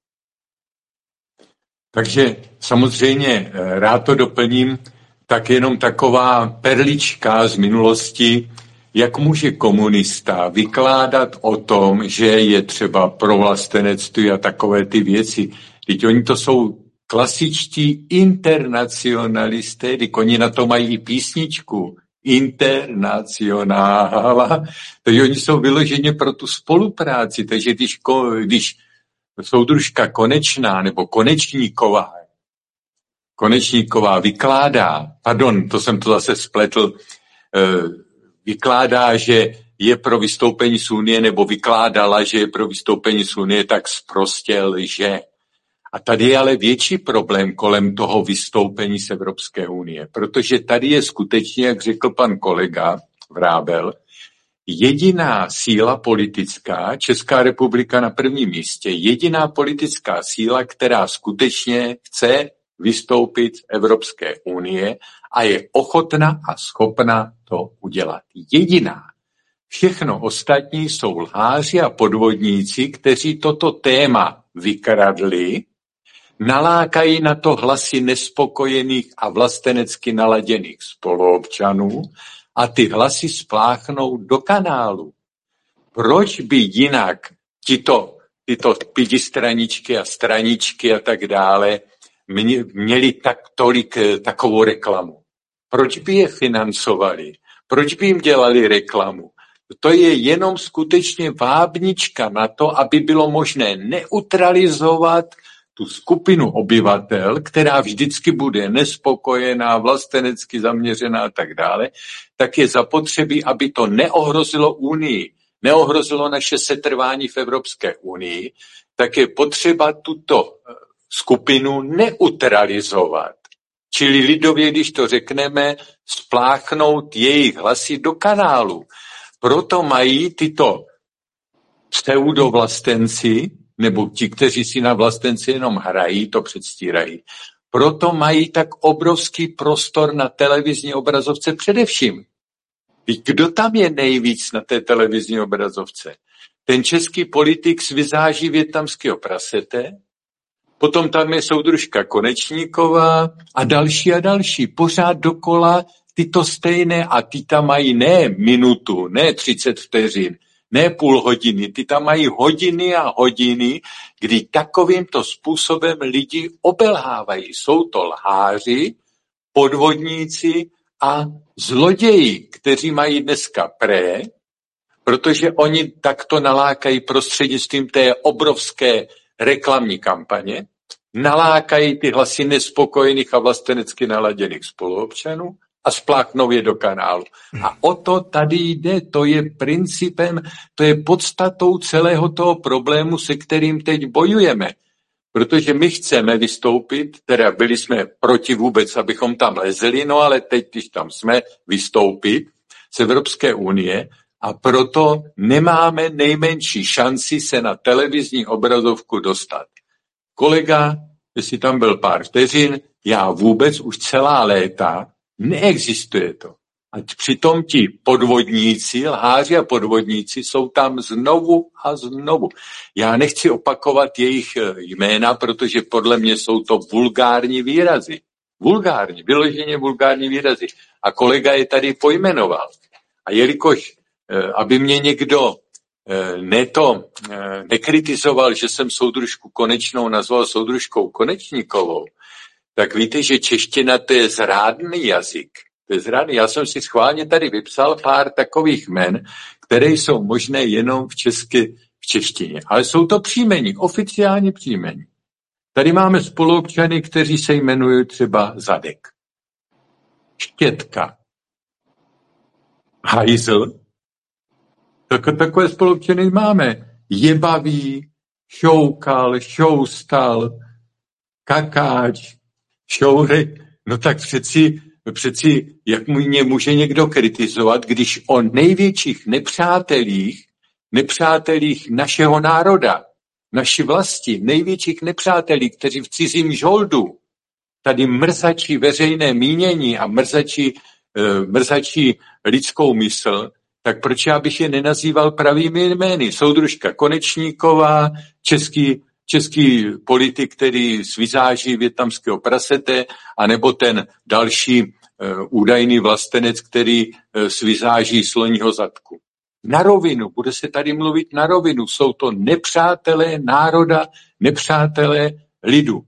Takže samozřejmě rád to doplním, tak jenom taková perlička z minulosti, jak může komunista vykládat o tom, že je třeba pro vlastenectví a takové ty věci. Teď oni to jsou klasičtí internacionalisté, teď oni na to mají i písničku, Internacionála, takže oni jsou vyloženě pro tu spolupráci, takže když soudružka Konečná nebo Konečníková vykládá, pardon, to jsem to zase spletl, vykládá, že je pro vystoupení z Unie, nebo vykládala, že je pro vystoupení z Unie, tak sprostě lže. A tady je ale větší problém kolem toho vystoupení z Evropské unie, protože tady je skutečně, jak řekl pan kolega Vrábel, jediná síla politická, Česká republika na prvním místě, jediná politická síla, která skutečně chce vystoupit z Evropské unie a je ochotna a schopna to udělat. Jediná. Všechno ostatní jsou lháři a podvodníci, kteří toto téma vykradli, nalákají na to hlasy nespokojených a vlastenecky naladěných spoluobčanů a ty hlasy spláchnou do kanálu. Proč by jinak tyto pidistraničky a straničky a tak dále měli takovou reklamu? Proč by je financovali? Proč by jim dělali reklamu? To je jenom skutečně vábnička na to, aby bylo možné neutralizovat tu skupinu obyvatel, která vždycky bude nespokojená, vlastenecky zaměřená a tak dále, tak je zapotřebí, aby to neohrozilo Unii, neohrozilo naše setrvání v Evropské unii, tak je potřeba tuto skupinu neutralizovat. Čili lidově, když to řekneme, spláchnout jejich hlasy do kanálu. Proto mají tyto pseudovlastenci, nebo ti, kteří si na vlastenci jenom hrají, to předstírají, proto mají tak obrovský prostor na televizní obrazovce především. Kdo tam je nejvíc na té televizní obrazovce? Ten český politik s vizáží vietnamského prasete, potom tam je soudružka Konečníková a další. Pořád dokola tyto stejné a ty tam mají ne minutu, ne 30 vteřin, ne půl hodiny, ty tam mají hodiny a hodiny, kdy takovýmto způsobem lidi obelhávají. Jsou to lháři, podvodníci a zloději, kteří mají dneska protože oni takto nalákají prostřednictvím té obrovské reklamní kampaně, nalákají ty hlasy nespokojených a vlastenecky naladěných spoluobčanů a spláchnou je do kanálu. A o to tady jde, to je principem, to je podstatou celého toho problému, se kterým teď bojujeme. Protože my chceme vystoupit, teda byli jsme proti vůbec, abychom tam lezli, no ale teď, když tam jsme, vystoupit z Evropské unie a proto nemáme nejmenší šanci se na televizní obrazovku dostat. Kolega, jestli tam byl pár vteřin, já vůbec už celá léta, neexistuje to. A přitom ti podvodníci, lháři a podvodníci jsou tam znovu a znovu. Já nechci opakovat jejich jména, protože podle mě jsou to vulgární výrazy. Vyloženě vulgární výrazy. A kolega je tady pojmenoval. A jelikož, aby mě někdo nekritizoval, že jsem soudružku Konečnou nazval soudružkou Konečníkovou, tak víte, že čeština to je zrádný jazyk. Já jsem si schválně tady vypsal pár takových jmen, které jsou možné jenom v češtině. Ale jsou to příjmení, oficiální příjmení. Tady máme spoluobčany, kteří se jmenují třeba Zadek, Štětka, Hajzl. Takové spoluobčany máme. Jebavý, Šoukal, Šoustal, Kakáč, Šourek. No tak přeci, jak mě může někdo kritizovat, když o největších nepřátelích našeho národa, naší vlasti, největších nepřátelích, kteří v cizím žoldu tady mrzačí veřejné mínění a mrzačí lidskou mysl, tak proč já bych je nenazýval pravými jmény? Soudružka Konečníková, český politik, který s vizáží vietnamského prasete, anebo ten další údajný vlastenec, který s vizáží sloního zadku. Na rovinu, bude se tady mluvit na rovinu, jsou to nepřátelé národa, nepřátelé lidu.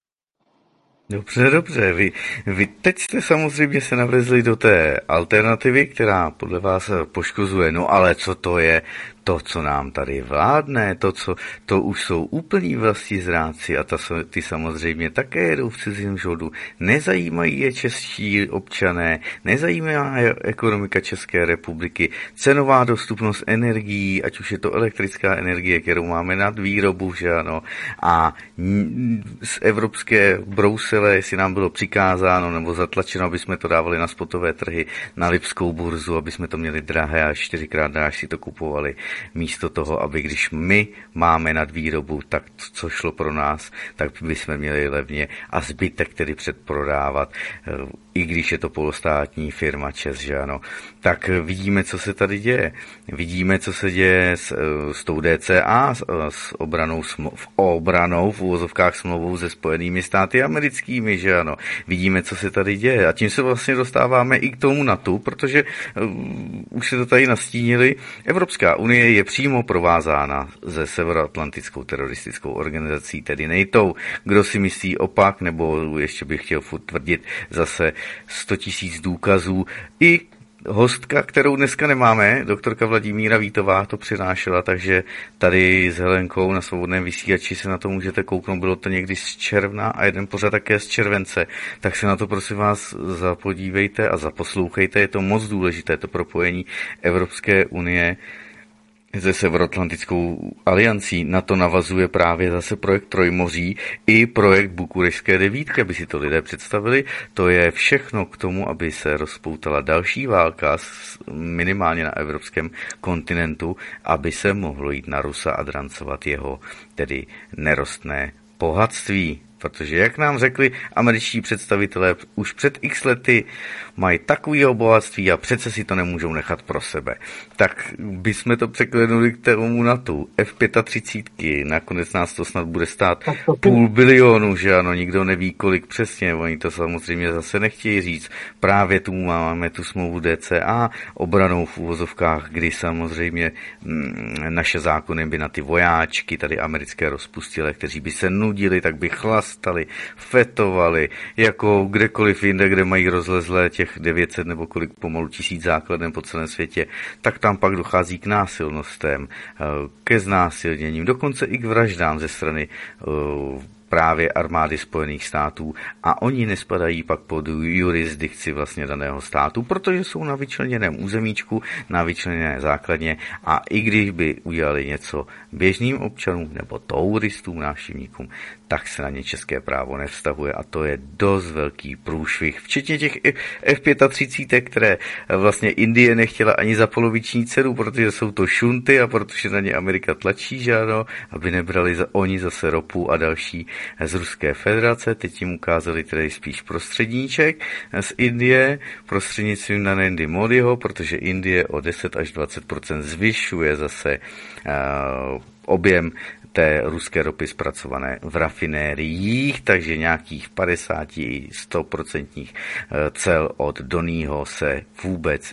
Dobře. Vy teď jste samozřejmě se navezli do té alternativy, která podle vás poškozuje. No ale co to je? To, co nám tady vládne, to už jsou úplní vlastizráci a ty samozřejmě také jedou v cizím žoldu. Nezajímají je čeští občané, nezajímá je ekonomika České republiky, cenová dostupnost energií, ať už je to elektrická energie, kterou máme nad výrobu, že ano, a z evropské brousele, jestli nám bylo přikázáno nebo zatlačeno, aby jsme to dávali na spotové trhy, na lipskou burzu, aby jsme to měli drahé a 4x dráž si to kupovali. Místo toho, aby když my máme nadvýrobu, tak co šlo pro nás, tak bychom měli levně a zbytek tedy předprodávat. i když je to polostátní firma ČEZ, že ano, tak vidíme, co se tady děje. Vidíme, co se děje s tou DCA, s obranou v uvozovkách smlouvou se Spojenými státy americkými, že ano. Vidíme, co se tady děje. A tím se vlastně dostáváme i k tomu NATO, protože už se to tady nastínili. Evropská unie je přímo provázána se severoatlantickou teroristickou organizací, tedy NATO. Kdo si myslí opak, nebo ještě bych chtěl furt tvrdit zase 100 000 důkazů. I hostka, kterou dneska nemáme, doktorka Vladimíra Vítová to přinášela, takže tady s Helenkou na Svobodném vysílači se na to můžete kouknout, bylo to někdy z června a jeden pořad také z července, tak se na to prosím vás zapodívejte a zaposlouchejte, je to moc důležité, to propojení Evropské unie se Severoatlantickou aliancí. Na to navazuje právě zase projekt Trojmoří i projekt Bukurešťské devítky, aby si to lidé představili. To je všechno k tomu, aby se rozpoutala další válka minimálně na evropském kontinentu, aby se mohlo jít na Rusa a drancovat jeho tedy nerostné bohatství. Protože, jak nám řekli američtí představitelé, už před x lety mají takovýho bohatství a přece si to nemůžou nechat pro sebe. Tak bychom to překlenuli k tomu NATO. F-35, nakonec nás to snad bude stát $500 milionu, že ano, nikdo neví kolik přesně, oni to samozřejmě zase nechtějí říct. Právě tu máme tu smlouvu DCA, obranou v uvozovkách, kdy samozřejmě naše zákony by na ty vojáčky, tady americké rozpustile, kteří by se nudili, tak by chlastali, fetovali, jako kdekoliv jinde, kde mají rozlezlé těch 900 nebo kolik pomalu 1000 základen po celém světě, tak tam pak dochází k násilnostem, ke znásilněním, dokonce i k vraždám ze strany právě armády Spojených států a oni nespadají pak pod jurisdikci vlastně daného státu, protože jsou na vyčleněném územíčku, na vyčleněné základně a i když by udělali něco běžným občanům nebo turistům, návštěvníkům, tak se na ně české právo nevztahuje a to je dost velký průšvih. Včetně těch F-35, které vlastně Indie nechtěla ani za poloviční cenu, protože jsou to šunty a protože na ně Amerika tlačí, že ano, aby nebrali oni zase ropu a další z Ruské federace. Teď jim ukázali tedy spíš prostředníček z Indie, prostřednictvím Narendy Modiho, protože Indie o 10 až 20% zvyšuje zase objem té ruské ropy zpracované v rafinériích, takže nějakých 50-100% cel od Donního se vůbec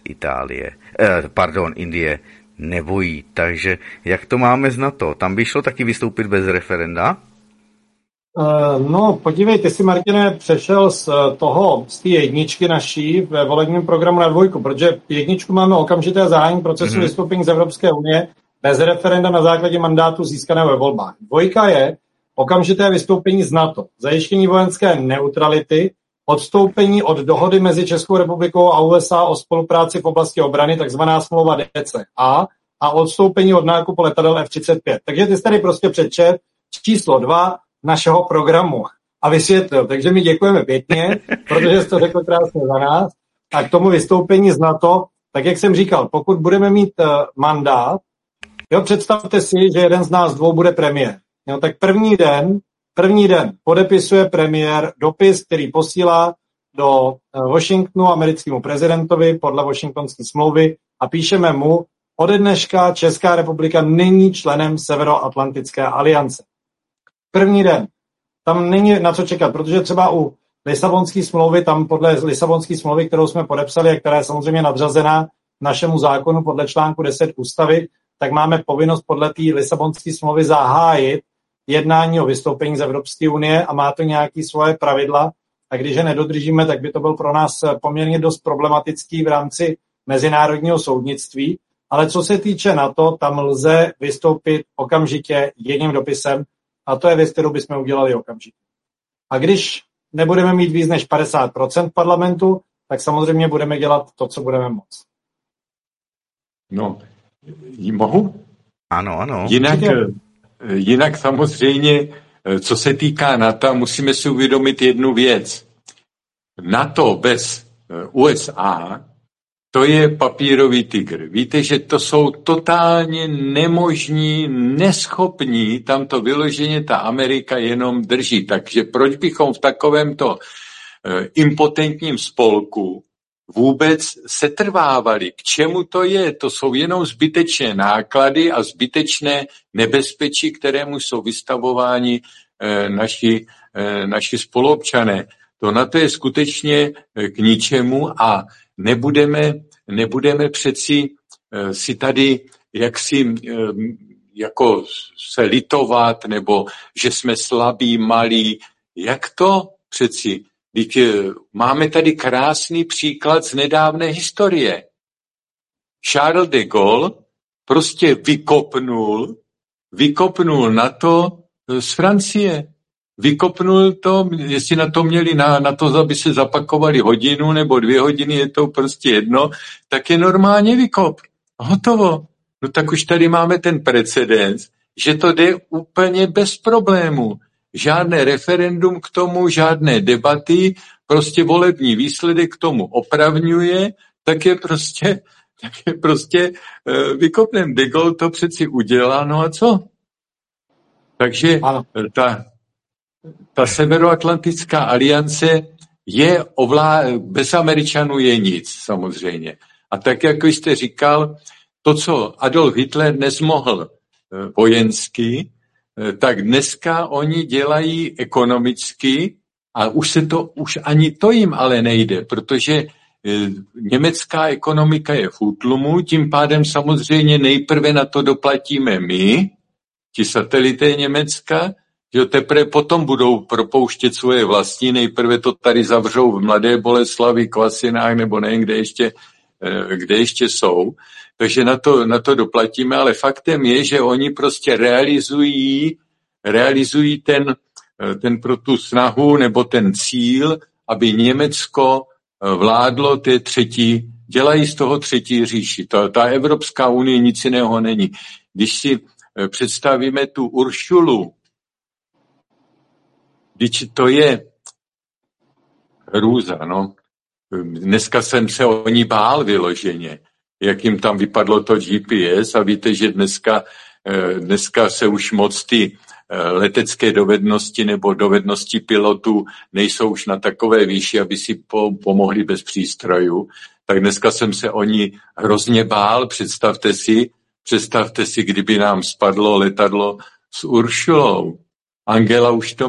Indie nebojí. Takže jak to máme z NATO? Tam by šlo taky vystoupit bez referenda? No, podívejte si, Martine, přešel z té jedničky naší ve volebním programu na 2, protože jedničku máme okamžité zahájení procesu vystoupení z Evropské unie bez referenda na základě mandátu získaného ve volbách. 2 je okamžité vystoupení z NATO, zajištění vojenské neutrality, odstoupení od dohody mezi Českou republikou a USA o spolupráci v oblasti obrany, takzvaná smlouva DCA, a odstoupení od nákupu letadel F-35. Takže ty jsi tady prostě přečet číslo 2 našeho programu a vysvětlil. Takže my děkujeme pěkně, protože jsi to řekl krásně za nás. A k tomu vystoupení z NATO, tak jak jsem říkal, pokud budeme mít mandát, představte si, že jeden z nás dvou bude premiér. Tak první den podepisuje premiér dopis, který posílá do Washingtonu americkému prezidentovi podle Washingtonské smlouvy a píšeme mu, ode dneška Česká republika není členem Severoatlantické aliance. První den. Tam není na co čekat, protože třeba u Lisabonské smlouvy, tam podle Lisabonské smlouvy, kterou jsme podepsali a která je samozřejmě nadřazená našemu zákonu podle článku 10 ústavy, tak máme povinnost podle té Lisabonské smlouvy zahájit jednání o vystoupení z Evropské unie a má to nějaké svoje pravidla a když je nedodržíme, tak by to byl pro nás poměrně dost problematický v rámci mezinárodního soudnictví, ale co se týče NATO, tam lze vystoupit okamžitě jedním dopisem a to je věc, kterou bychom udělali okamžitě. A když nebudeme mít víc než 50% parlamentu, tak samozřejmě budeme dělat to, co budeme moct. No, mohu? Ano. Jinak samozřejmě, co se týká NATO, musíme si uvědomit jednu věc. NATO bez USA, to je papírový tygr. Víte, že to jsou totálně nemožní, neschopní, tam to vyloženě ta Amerika jenom drží. Takže proč bychom v takovémto impotentním spolku vůbec setrvávali. K čemu to je? To jsou jenom zbytečné náklady a zbytečné nebezpečí, kterému jsou vystavováni naši spoluobčané. To na to je skutečně k ničemu a nebudeme přeci si tady jaksi jako se litovat, nebo že jsme slabí, malí. Jak to přeci? Máme tady krásný příklad z nedávné historie. Charles de Gaulle prostě vykopnul NATO z Francie. Vykopnul to, jestli na to měli na to, aby se zapakovali hodinu nebo 2 hodiny, je to prostě jedno, tak je normálně vykop. Hotovo. No tak už tady máme ten precedens, že to jde úplně bez problému. Žádné referendum k tomu, žádné debaty, prostě volební výsledek k tomu opravňuje, tak je prostě vykopnem. De Gaulle to přeci udělá, no a co? Takže ta Severoatlantická aliance je bez Američanů je nic, samozřejmě. A tak, jak jste říkal, to, co Adolf Hitler nezmohl vojensky, tak dneska oni dělají ekonomicky a už ani to jim ale nejde, protože německá ekonomika je v útlumu, tím pádem samozřejmě nejprve na to doplatíme my, ti satelité Německa, že teprve potom budou propouštět svoje vlastní, nejprve to tady zavřou v Mladé Boleslavi, Kvasinách nebo nevím, kde ještě jsou. Takže na to doplatíme, ale faktem je, že oni prostě realizují ten pro tu snahu nebo ten cíl, aby Německo vládlo dělají z toho třetí říši. Ta Evropská unie nic jiného není. Když si představíme tu Uršulu, když to je hrůza, no. Dneska jsem se o ní bál vyloženě, jak jim tam vypadlo to GPS a víte, že dneska se už moc ty letecké dovednosti nebo dovednosti pilotů nejsou už na takové výši, aby si pomohli bez přístrojů. Tak dneska jsem se o ní hrozně bál. Představte si, kdyby nám spadlo letadlo s Uršulou. Angela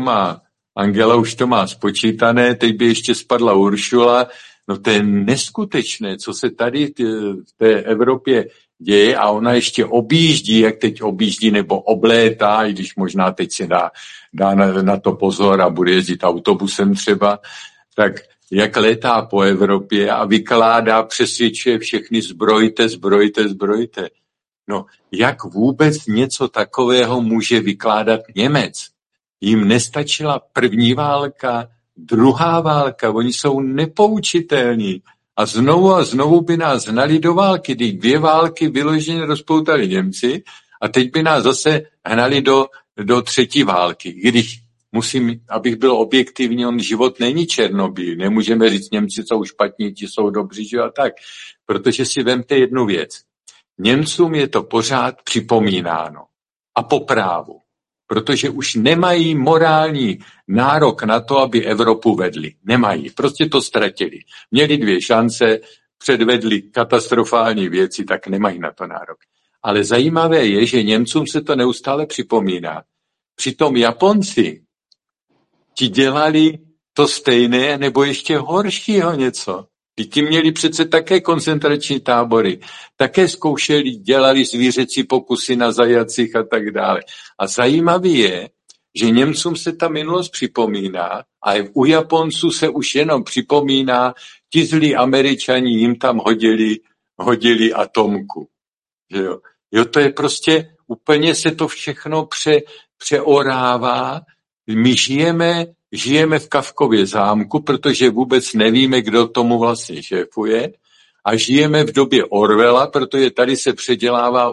už to má spočítané, teď by ještě spadla Uršula. No to je neskutečné, co se tady v té Evropě děje a ona ještě objíždí, jak teď objíždí nebo oblétá, i když možná teď si dá na to pozor a bude jezdit autobusem třeba, tak jak létá po Evropě a vykládá, přesvědčuje všechny zbrojte. No jak vůbec něco takového může vykládat Němec? Jim nestačila první válka, druhá válka, oni jsou nepoučitelní. A znovu by nás hnali do války, kdy 2 války vyloženě rozpoutali Němci a teď by nás zase hnali do 3. války. Když abych byl objektivní, život není černobílý. Nemůžeme říct, Němci jsou špatní, ti jsou dobří, že a tak. Protože si vemte jednu věc. Němcům je to pořád připomínáno. A po právu. Protože už nemají morální nárok na to, aby Evropu vedli. Nemají. Prostě to ztratili. Měli 2 šance, předvedli katastrofální věci, tak nemají na to nárok. Ale zajímavé je, že Němcům se to neustále připomíná. Přitom Japonci ti dělali to stejné nebo ještě horšího něco. Ti měli přece také koncentrační tábory, také dělali zvířecí pokusy na zajacích a tak dále. A zajímavý je, že Němcům se ta minulost připomíná a u Japonců se už jenom připomíná, ti zlí Američani jim tam hodili atomku. Jo, to je prostě, úplně se to všechno přeorává. My žijeme v Kafkově zámku, protože vůbec nevíme, kdo tomu vlastně šéfuje a žijeme v době Orwella, protože tady se předělává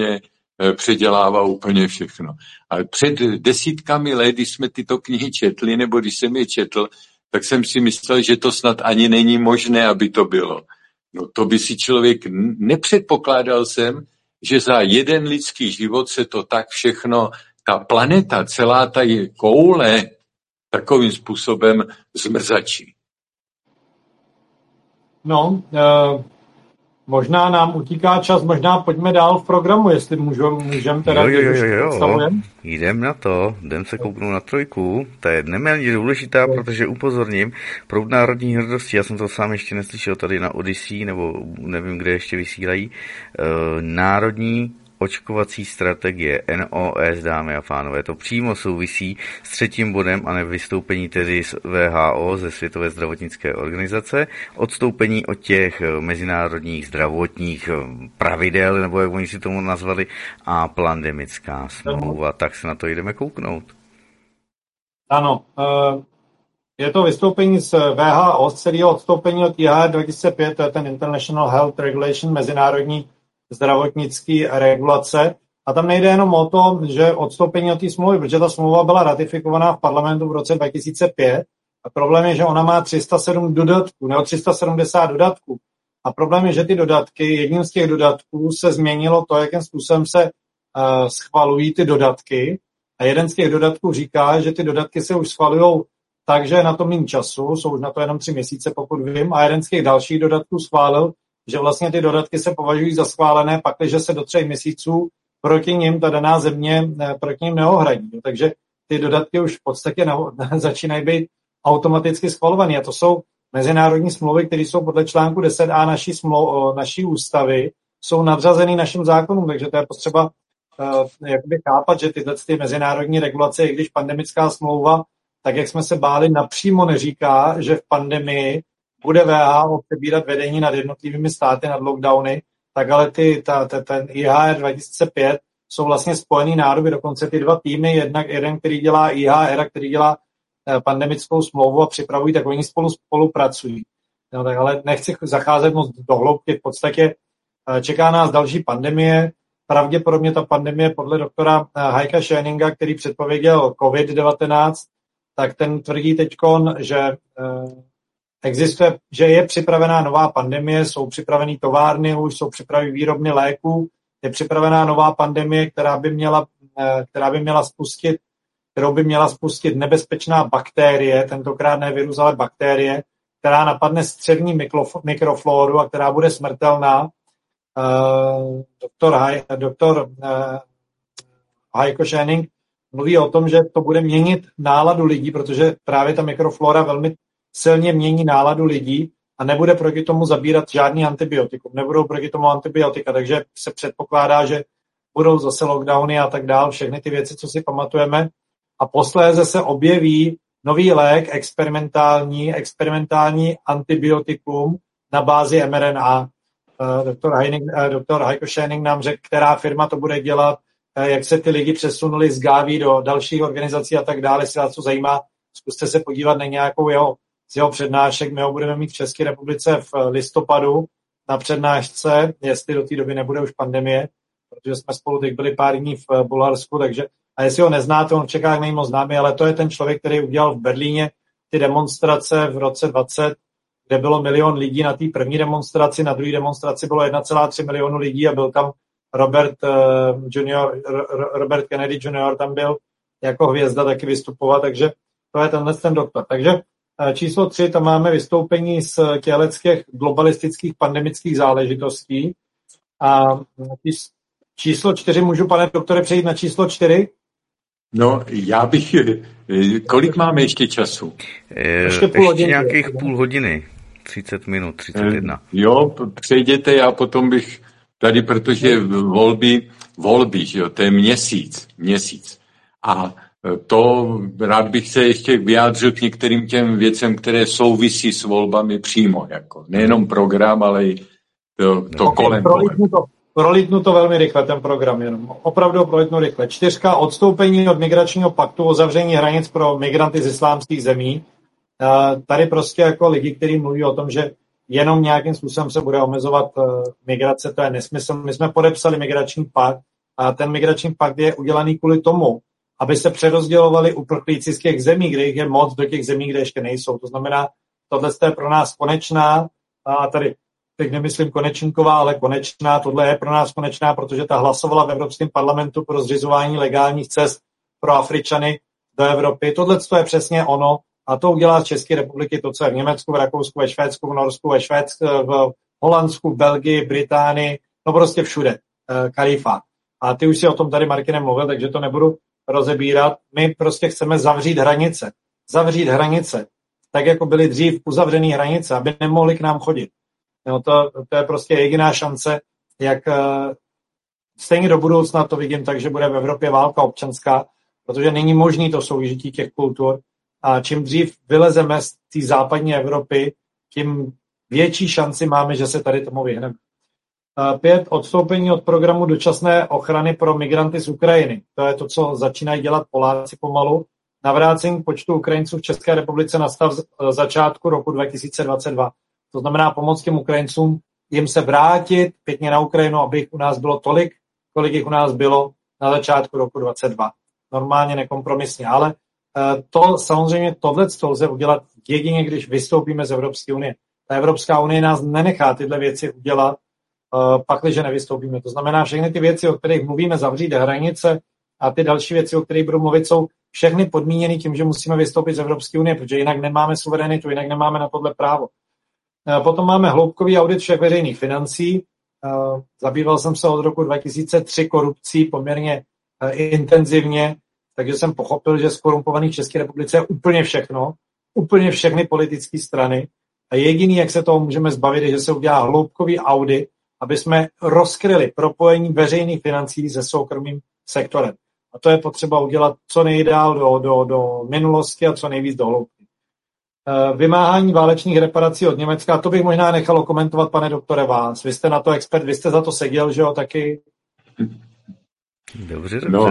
úplně všechno. A před desítkami let, když jsme tyto knihy četli, nebo když jsem je četl, tak jsem si myslel, že to snad ani není možné, aby to bylo. No to by si člověk nepředpokládal jsem, že za jeden lidský život se to tak všechno, ta planeta, celá ta koule takovým způsobem zmrzačí. No, možná nám utíká čas, možná pojďme dál v programu, jestli můžeme teda... Jo. Jdem na to, jdem se kouknout na trojku, to je neméně důležitá, protože upozorním, proud národní hrdosti, já jsem to sám ještě neslyšel tady na Odyssey, nebo nevím, kde ještě vysílají, národní očkovací strategie NOS, dámy a pánové, to přímo souvisí s třetím bodem a nevystoupení tedy z WHO, ze Světové zdravotnické organizace, odstoupení od těch mezinárodních zdravotních pravidel, nebo jak oni si tomu nazvali, a pandemická smlouva, tak se na to jdeme kouknout. Ano, je to vystoupení z WHO, z celého odstoupení od IHR 2005, to je ten International Health Regulation, mezinárodní zdravotnický regulace. A tam nejde jenom o to, že odstoupení od té smlouvy, protože ta smlouva byla ratifikovaná v parlamentu v roce 2005 a problém je, že ona má 307 dodatků, nebo 370 dodatků. A problém je, že ty dodatky, jedním z těch dodatků se změnilo to, jakým způsobem se schvalují ty dodatky. A jeden z těch dodatků říká, že ty dodatky se už schvalují tak, že je na to méně času, jsou už na to jenom 3 měsíce, pokud vím. A jeden z těch dalších dodatků schválil, že vlastně ty dodatky se považují za schválené, pakliže se do 3 měsíců proti nim ta daná země proti nim neohradí. Takže ty dodatky už v podstatě začínají být automaticky schvalované. A to jsou mezinárodní smlouvy, které jsou podle článku 10a naší ústavy, jsou nadřazeny našim zákonům, takže to je potřeba jakoby chápat, že tyhle ty mezinárodní regulace, i když pandemická smlouva, tak jak jsme se báli, napřímo neříká, že v pandemii bude WHO přebírat vedení nad jednotlivými státy, nad lockdowny, tak ale ten IHR 2005 jsou vlastně Spojený národy, dokonce ty dva týmy, jeden, který dělá IHR a který dělá pandemickou smlouvu a připravují, tak oni spolupracují. No, tak ale nechci zacházet moc do hloubky, v podstatě čeká nás další pandemie, pravděpodobně ta pandemie podle doktora Heika Schöninga, který předpověděl COVID-19, tak ten tvrdí teďkon, že existuje, že je připravená nová pandemie, jsou připravené továrny, už jsou připraveny výrobny léků, je připravená nová pandemie, kterou by měla spustit nebezpečná bakterie, tentokrát ne virus, ale bakterie, která napadne střevní mikroflóru a která bude smrtelná. Doktor Heiko Schöning mluví o tom, že to bude měnit náladu lidí, protože právě ta mikroflora velmi silně mění náladu lidí a nebude proti tomu zabírat žádný antibiotikum. Nebudou proti tomu antibiotika, takže se předpokládá, že budou zase lockdowny a tak dál, všechny ty věci, co si pamatujeme. A posléze se objeví nový lék, experimentální antibiotikum na bázi mRNA. Doktor Heiko Schöning nám řekl, která firma to bude dělat, jak se ty lidi přesunuli z Gavi do dalších organizací a tak dále. Jestli vás to zajímá, zkuste se podívat na nějakou z jeho přednášek. My ho budeme mít v České republice v listopadu na přednášce, jestli do té doby nebude už pandemie, protože jsme spolu teď byli pár dní v Bulharsku, takže a jestli ho neznáte, on v Čechách není moc známý, ale to je ten člověk, který udělal v Berlíně ty demonstrace v roce 20, kde bylo 1 milion lidí na té první demonstraci, na druhé demonstraci bylo 1,3 milionu lidí a byl tam Robert Kennedy Jr. tam byl jako hvězda taky vystupovat, takže to je ten doktor. Takže číslo 3, tam máme vystoupení z těch globalistických pandemických záležitostí. A číslo 4, můžu, pane doktore, přejít na číslo 4? No, já bych... Kolik máme ještě času? Ještě nějakých půl hodiny. 30 minut, 31. Jo, přejděte, já potom bych tady, protože volby, že jo, to je měsíc. A to rád bych se ještě vyjádřil k některým těm věcem, které souvisí s volbami přímo, jako nejenom program, ale i to kolem. Prolítnu to velmi rychle, ten program, jenom opravdu prolítnu rychle. 4. Odstoupení od migračního paktu o zavření hranic pro migranty z islámských zemí. Tady prostě jako lidi, kteří mluví o tom, že jenom nějakým způsobem se bude omezovat migrace, to je nesmysl. My jsme podepsali migrační pakt a ten migrační pakt je udělaný kvůli tomu, aby se přerozdělovali uprchlíci z těch zemí, kde jich je moc, do těch zemí, kde ještě nejsou. To znamená, tohle je pro nás konečná, a tady teď nemyslím konečníková, ale konečná, tohle je pro nás konečná, protože ta hlasovala v Evropském parlamentu pro zřizování legálních cest pro Afričany do Evropy. Tohle je přesně ono, A to udělá z České republiky to, co je v Německu, v Rakousku, ve Švédsku, v Norsku, v Holandsku, v Belgii, Británii, no prostě všude, kalifát. A ty už si o tom tady, Martine, mluvil, takže to nebudu rozebírat. My prostě chceme zavřít hranice, tak jako byly dřív uzavřené hranice, aby nemohli k nám chodit. No to je prostě jediná šance, jak stejně do budoucna to vidím tak, že bude v Evropě válka občanská, protože není možný to soužití těch kultur. A čím dřív vylezeme z té západní Evropy, tím větší šanci máme, že se tady tomu vyhneme. 5. Odstoupení od programu dočasné ochrany pro migranty z Ukrajiny. To je to, co začínají dělat Poláci pomalu. Navrácení počtu Ukrajinců v České republice nastal v začátku roku 2022. To znamená pomoct těm Ukrajincům jim se vrátit pěkně na Ukrajinu, aby jich u nás bylo tolik, kolik jich u nás bylo na začátku roku 2022. Normálně, nekompromisně, ale to samozřejmě tohleto lze udělat jedině, když vystoupíme z Evropské unie. Ta Evropská unie nás nenechá tyhle věci udělat, pakliže nevystoupíme. To znamená, všechny ty věci, o kterých mluvíme, zavřít hranice a ty další věci, o kterých budu mluvit, jsou všechny podmíněny tím, že musíme vystoupit z Evropské unie, protože jinak nemáme suverenitu, jinak nemáme na tohle právo. Potom máme hloubkový audit všech veřejných financí. Zabýval jsem se od roku 2003 korupcí poměrně intenzivně, takže jsem pochopil, že zkorumpovaných v České republice je úplně všechno, úplně všechny politické strany. A jediný, jak se toho můžeme zbavit, je, že se udělá hloubkový audit, aby jsme rozkryli propojení veřejných financí se soukromým sektorem. A to je potřeba udělat co nejdál do minulosti a co nejvíc do hloubky. Vymáhání válečných reparací od Německa, to bych možná nechal komentovat, pane doktore, vás. Vy jste na to expert, vy jste za to seděl, že jo, taky? Dobře. No.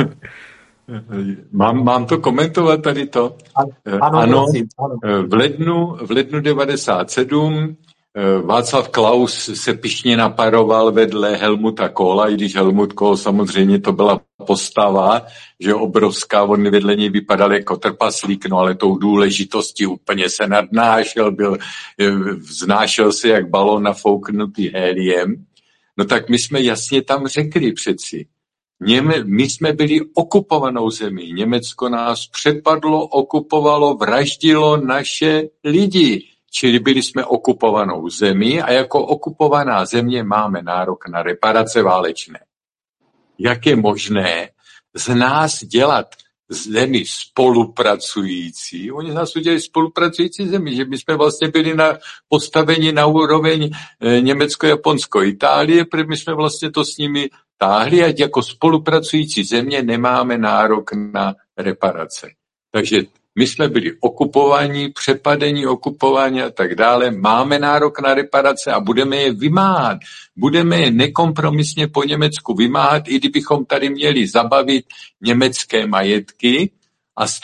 Mám to komentovat tady to? Ano. V lednu 97 Václav Klaus se pyšně naparoval vedle Helmuta Kohla, i když Helmut Kohl samozřejmě to byla postava, že obrovská, on vedle něj vypadal jako trpaslík, no ale tou důležitostí úplně se nadnášel, vznášel se jak balón nafouknutý héliem. No tak my jsme jasně tam řekli přeci, my jsme byli okupovanou zemí, Německo nás přepadlo, okupovalo, vraždilo naše lidi. Čili byli jsme okupovanou zemí a jako okupovaná země máme nárok na reparace válečné. Jak je možné z nás dělat zemi spolupracující? Oni z nás udělali spolupracující zemi, že my jsme vlastně byli postaveni na úroveň Německo, Japonsko, Itálie, protože my jsme vlastně to s nimi táhli a jako spolupracující země nemáme nárok na reparace. Takže my jsme byli okupovaní, přepadení, okupování a tak dále. Máme nárok na reparace a budeme je vymáhat. Budeme je nekompromisně po Německu vymáhat, i kdybychom tady měli zabavit německé majetky a z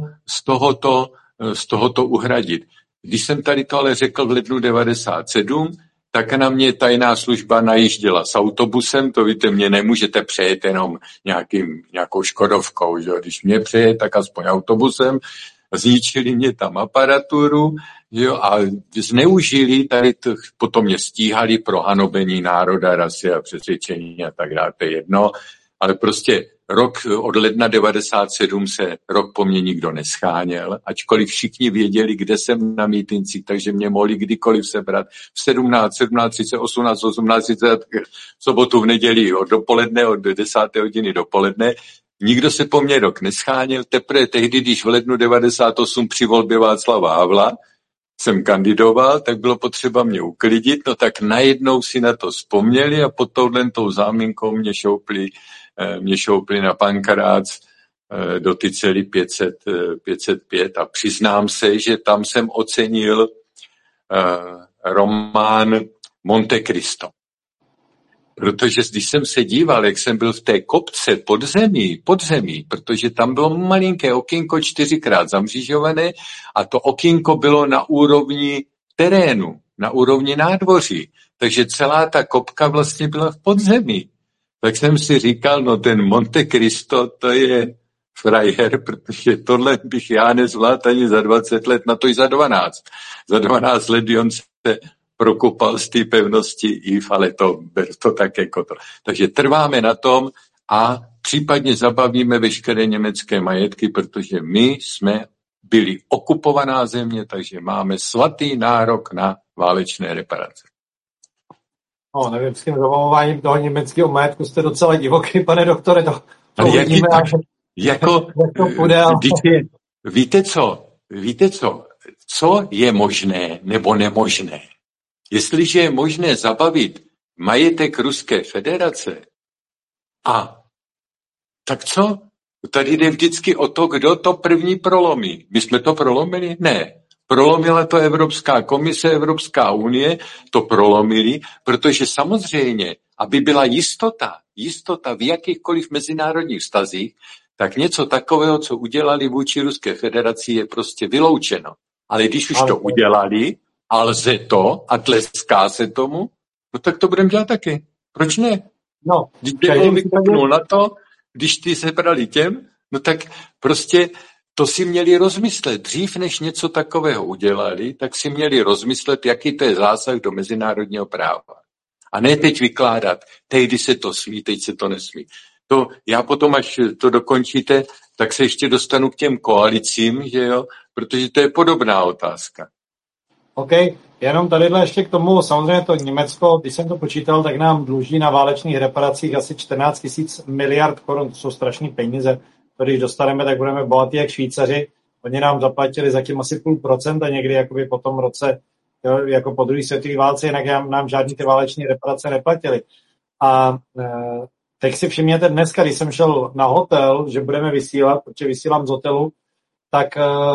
tohoto uhradit. Když jsem tady to ale řekl v lednu 97, tak na mě tajná služba najížděla s autobusem, to víte, mě nemůžete přejet jenom nějakou škodovkou, že? Když mě přejet, tak aspoň autobusem, zničili mě tam aparaturu, jo, a zneužili tady, potom mě stíhali pro hanobení národa, rasy a přesvědčení a tak dále, to je jedno, ale prostě od ledna 97 se rok po mně nikdo nescháněl, ačkoliv všichni věděli, kde jsem na mítincích, takže mě mohli kdykoliv sebrat v 17, 17:30, 18, 18:30, v sobotu, v neděli od 10. hodiny dopoledne. Nikdo se po mně rok nescháněl, teprve tehdy, když v lednu 98 při volbě Václava Havla jsem kandidoval, tak bylo potřeba mě uklidit, no tak najednou si na to vzpomněli a pod touhletou záminkou mě šoupli na pankrác do ty celý 505 a přiznám se, že tam jsem ocenil román Monte Cristo. Protože když jsem se díval, jak jsem byl v té kopce podzemí, protože tam bylo malinké okýnko 4x zamřížované a to okýnko bylo na úrovni terénu, na úrovni nádvoří. Takže celá ta kopka vlastně byla v podzemí. Tak jsem si říkal, no ten Monte Cristo, to je frajer, protože tohle bych já nezvládl ani za 20 let, na to i za 12. Za 12 let on se prokopal z té pevnosti Yves, ale to tak jako to. Takže trváme na tom a případně zabavíme veškeré německé majetky, protože my jsme byli okupovaná země, takže máme svatý nárok na válečné reparace. No, nevím, s tím zabavováním toho německého majetku jste docela divoký, pane doktore, to ale uvidíme, jak to půjde. Víte co je možné nebo nemožné? Jestliže je možné zabavit majetek Ruské federace, tak co? Tady jde vždycky o to, kdo to první prolomí. My jsme to prolomili? Ne. Prolomila to Evropská komise, Evropská unie, to prolomili, protože samozřejmě, aby byla jistota v jakýchkoliv mezinárodních vztazích, tak něco takového, co udělali vůči Ruské federaci, je prostě vyloučeno. Ale když už to udělali a lze to a tleská se tomu, no tak to budeme dělat taky. Proč ne? No, když někdo vykopnul na to, když ty se brali těm, no tak prostě to si měli rozmyslet. Dřív, než něco takového udělali, tak si měli rozmyslet, jaký to je zásah do mezinárodního práva. A ne teď vykládat, tehdy se to smí, teď se to nesmí. To já potom, až to dokončíte, tak se ještě dostanu k těm koalicím, že jo, protože to je podobná otázka. OK, jenom tadyhle ještě k tomu, samozřejmě to Německo, když jsem to počítal, tak nám dluží na válečných reparacích asi 14 000 miliard korun, to jsou strašný peníze, to když dostaneme, tak budeme bohatí jak Švýcaři, oni nám zaplatili zatím asi 0,5% někdy jakoby po tom roce, jo, jako po druhé světové válce, jinak nám žádný ty váleční reparace neplatili. A teď si všimněte dneska, když jsem šel na hotel, že budeme vysílat, protože vysílám z hotelu, tak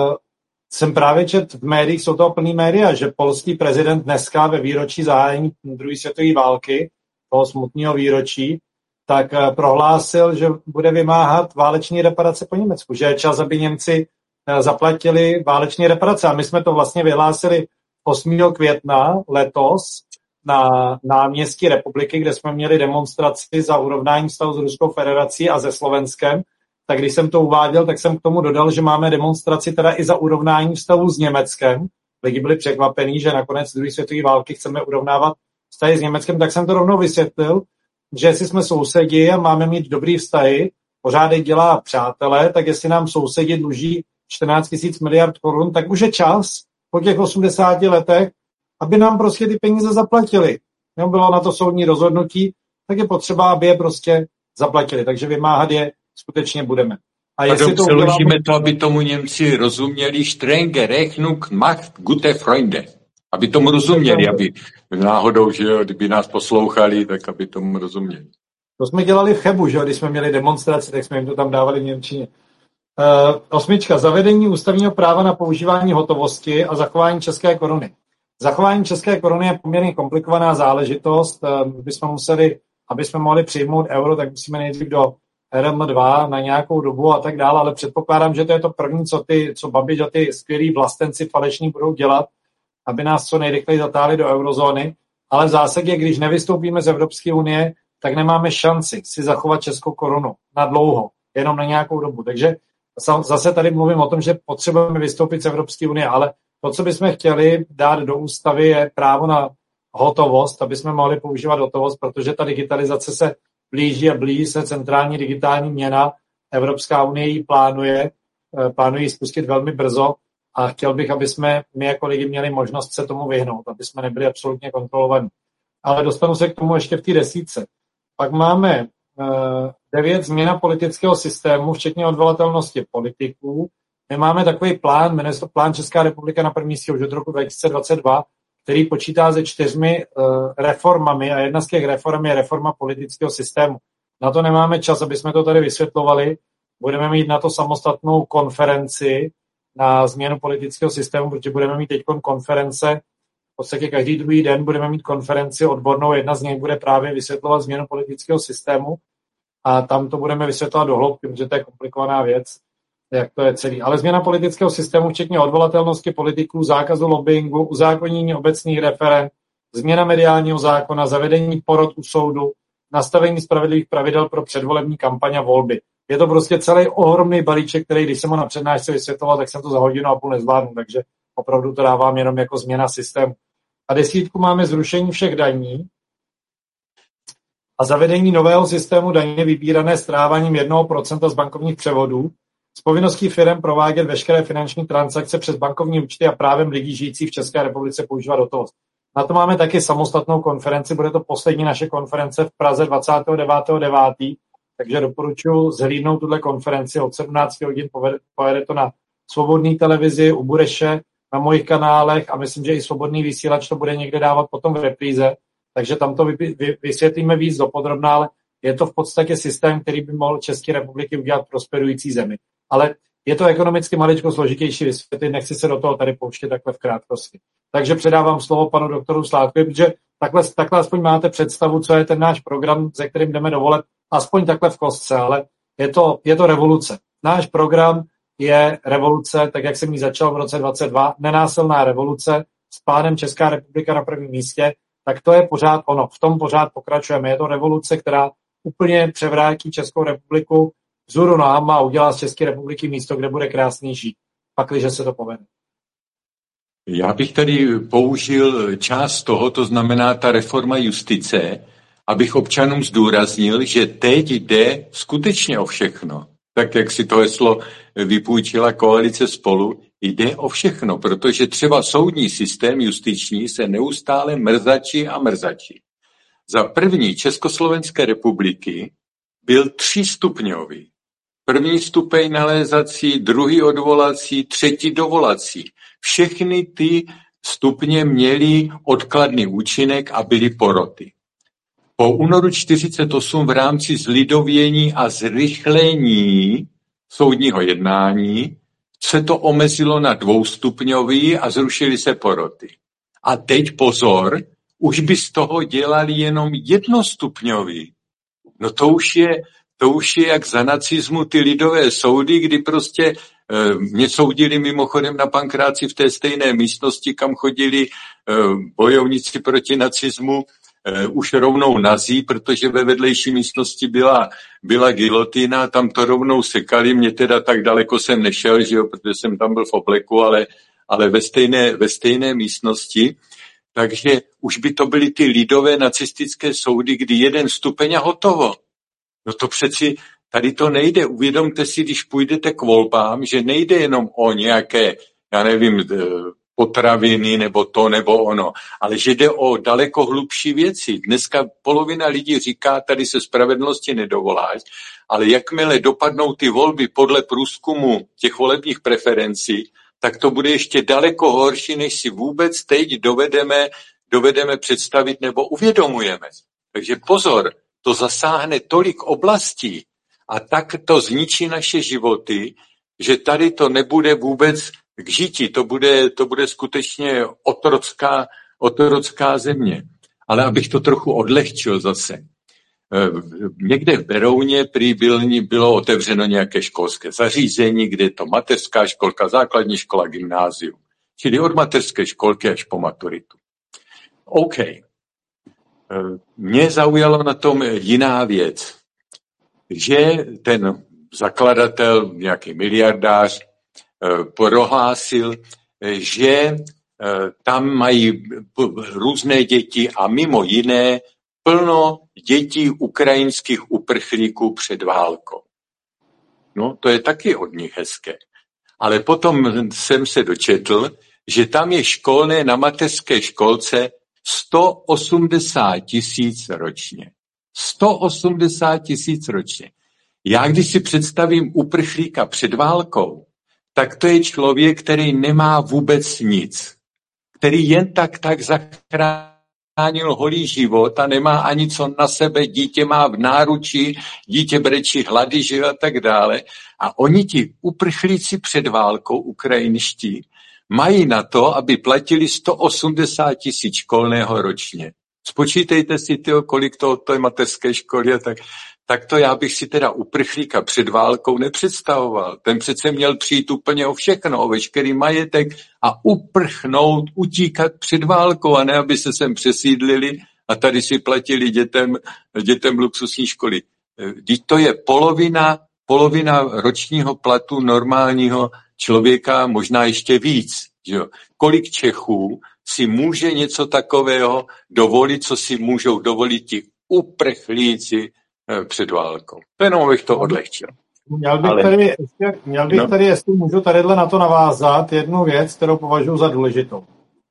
jsem právě četl v médiích, jsou toho plný média, že polský prezident dneska ve výročí zahájení druhé světové války, toho smutného výročí, tak prohlásil, že bude vymáhat váleční reparace po Německu, že je čas, aby Němci zaplatili váleční reparace. A my jsme to vlastně vyhlásili 8. května letos na náměstí Republiky, kde jsme měli demonstraci za urovnání vztahu s Ruskou federací a se Slovenskem. Tak když jsem to uváděl, tak jsem k tomu dodal, že máme demonstraci teda i za urovnání vztahu s Německem. Lidi byli překvapení, že nakonec druhé světové války chceme urovnávat vztahy s Německem, tak jsem to rovnou vysvětlil, že jestli jsme sousedi a máme mít dobrý vztahy, pořádek dělá přátelé, tak jestli nám sousedi dluží 14 000 miliard korun, tak už je čas po těch 80 letech, aby nám prostě ty peníze zaplatili. Bylo na to soudní rozhodnutí, tak je potřeba, aby je prostě zaplatili. Takže vymáhat je skutečně budeme. A jestli to přeložíme to, aby tomu Němci rozuměli, strenge Rechnung macht gute Freunde. Aby tomu rozuměli, aby náhodou, že jo, kdyby nás poslouchali, tak aby tomu rozuměli. To jsme dělali v Chebu, že jo, když jsme měli demonstraci, tak jsme jim to tam dávali v němčině. 8. Zavedení ústavního práva na používání hotovosti a zachování české koruny. Zachování české koruny je poměrně komplikovaná záležitost. Aby jsme mohli přijmout euro, tak musíme nejdřív do RM2 na nějakou dobu a tak dále, ale předpokládám, že to je to první, co Babiš a ty skvělí vlastenci faleční budou dělat, aby nás co nejrychleji zatáhli do eurozóny. Ale v zásadě, když nevystoupíme z Evropské unie, tak nemáme šanci si zachovat českou korunu na dlouho, jenom na nějakou dobu. Takže zase tady mluvím o tom, že potřebujeme vystoupit z Evropské unie, ale to, co bychom chtěli dát do ústavy, je právo na hotovost, aby jsme mohli používat hotovost, protože ta digitalizace se blíží a blíží se centrální digitální měna. Evropská unie ji plánuje ji spustit velmi brzo a chtěl bych, aby jsme my jako lidi měli možnost se tomu vyhnout, aby jsme nebyli absolutně kontrolovaní. Ale dostanu se k tomu ještě v té desítce. Pak máme 9 změna politického systému, včetně odvolatelnosti politiků. My máme takový plán, jmenuje se to Plán Česká republika na první místě už od roku 2022, který počítá se 4 reformami a jedna z těch reform je reforma politického systému. Na to nemáme čas, aby jsme to tady vysvětlovali. Budeme mít na to samostatnou konferenci na změnu politického systému, protože budeme mít teď konference, v podstatě každý druhý den budeme mít konferenci odbornou, jedna z nich bude právě vysvětlovat změnu politického systému a tam to budeme vysvětlovat do hloubky, protože to je komplikovaná věc, jak to je celý. Ale změna politického systému, včetně odvolatelnosti politiků, zákazu lobbingu, uzákonění obecných referend, změna mediálního zákona, zavedení porot u soudu, nastavení spravedlivých pravidel pro předvolební kampaň a volby. Je to prostě celý ohromný balíček, který, když jsem ho na přednášce vysvětloval, tak jsem to za 1,5 hodiny nezvládnu, takže opravdu to dávám jenom jako změna systému. A 10 máme zrušení všech daní a zavedení nového systému daně vybírané stráváním 1% z bankovních převodů. s povinností firem provádět veškeré finanční transakce přes bankovní účty a právem lidí žijících v České republice používat hotovost. Na to máme taky samostatnou konferenci, bude to poslední naše konference v Praze 29.9., takže doporučuji zhlídnout tuhle konferenci od 17 hodin, pojede to na Svobodné televizi, u Bureše, na mojich kanálech a myslím, že i Svobodný vysílač to bude někde dávat potom v repríze, takže tam to vysvětlíme víc dopodrobná, ale je to v podstatě systém, který by mohl České republiky udělat prosperující zemi. Ale je to ekonomicky maličko složitější vysvětlit, nechci se do toho tady pouštět takhle v krátkosti. Takže předávám slovo panu doktoru Sládkovi, protože takhle aspoň máte představu, co je ten náš program, ze kterým jdeme do voleb, aspoň takhle v kostce, ale je to revoluce. Náš program je revoluce, tak jak jsem ji začal v roce 2022, nenásilná revoluce, s pádem Česká republika na prvním místě, tak to je pořád ono, v tom pořád pokračujeme. Je to revoluce, která úplně převrátí Českou republiku vzhůru nohama a udělá z České republiky místo, kde bude krásný žít, pakliže se to povede. Já bych tady použil část toho, to znamená ta reforma justice, abych občanům zdůraznil, že teď jde skutečně o všechno. Tak, jak si to heslo vypůjčila koalice Spolu, jde o všechno, protože třeba soudní systém justiční se neustále mrzačí a mrzačí. Za první Československé republiky byl 3stupňový. První stupeň nalézací, druhý odvolací, třetí dovolací. Všechny ty stupně měly odkladný účinek a byly poroty. Po únoru 1948 v rámci zlidovění a zrychlení soudního jednání se to omezilo na 2stupňový a zrušily se poroty. A teď pozor, už by z toho dělali jenom 1stupňový. No to už je jak za nacismu ty lidové soudy, kdy prostě mě soudili mimochodem na Pankráci v té stejné místnosti, kam chodili bojovníci proti nacismu, už rovnou nazí, protože ve vedlejší místnosti byla gilotína, tam to rovnou sekali, mě teda tak daleko jsem nešel, že jo, protože jsem tam byl v obleku, ale ve stejné místnosti. Takže už by to byly ty lidové nacistické soudy, kdy 1 stupeň a hotovo. No to přeci tady to nejde. Uvědomte si, když půjdete k volbám, že nejde jenom o nějaké, já nevím, potraviny nebo to nebo ono, ale že jde o daleko hlubší věci. Dneska polovina lidí říká, tady se spravedlnosti nedovoláš, ale jakmile dopadnou ty volby podle průzkumu těch volebních preferencí, tak to bude ještě daleko horší, než si vůbec teď dovedeme představit nebo uvědomujeme. Takže pozor, to zasáhne tolik oblastí a tak to zničí naše životy, že tady to nebude vůbec k žití, to bude skutečně otrocká země. Ale abych to trochu odlehčil zase. Někde v Berouně bylo otevřeno nějaké školské zařízení, kde je to mateřská školka, základní škola, gymnázium. Čili od mateřské školky až po maturitu. OK. Mě zaujalo na tom jiná věc, že ten zakladatel, nějaký miliardář, prohlásil, že tam mají různé děti a mimo jiné plno dětí ukrajinských uprchlíků před válkou. No, to je taky od nich hezké. Ale potom jsem se dočetl, že tam je školné na mateřské školce 180 000 ročně. 180 000 ročně. Já když si představím uprchlíka před válkou, tak to je člověk, který nemá vůbec nic. Který jen tak zachránil holý život a nemá ani co na sebe, dítě má v náručí, dítě brečí hlady, že a tak dále. A oni ti uprchlíci před válkou ukrajinští mají na to, aby platili 180 000 školného ročně. Spočítejte si, kolik to je mateřské školy, tak to já bych si teda uprchlíka před válkou nepředstavoval. Ten přece měl přijít úplně o všechno, o veškerý majetek a uprchnout, utíkat před válkou, a ne aby se sem přesídlili a tady si platili dětem luxusní školy. Když to je polovina ročního platu normálního člověka, možná ještě víc. Že jo? Kolik Čechů si může něco takového dovolit, co si můžou dovolit ti uprchlíci před válkou. To jenom abych to odlehčil. Měl bych tady, jestli můžu tadyhle na to navázat, jednu věc, kterou považuji za důležitou.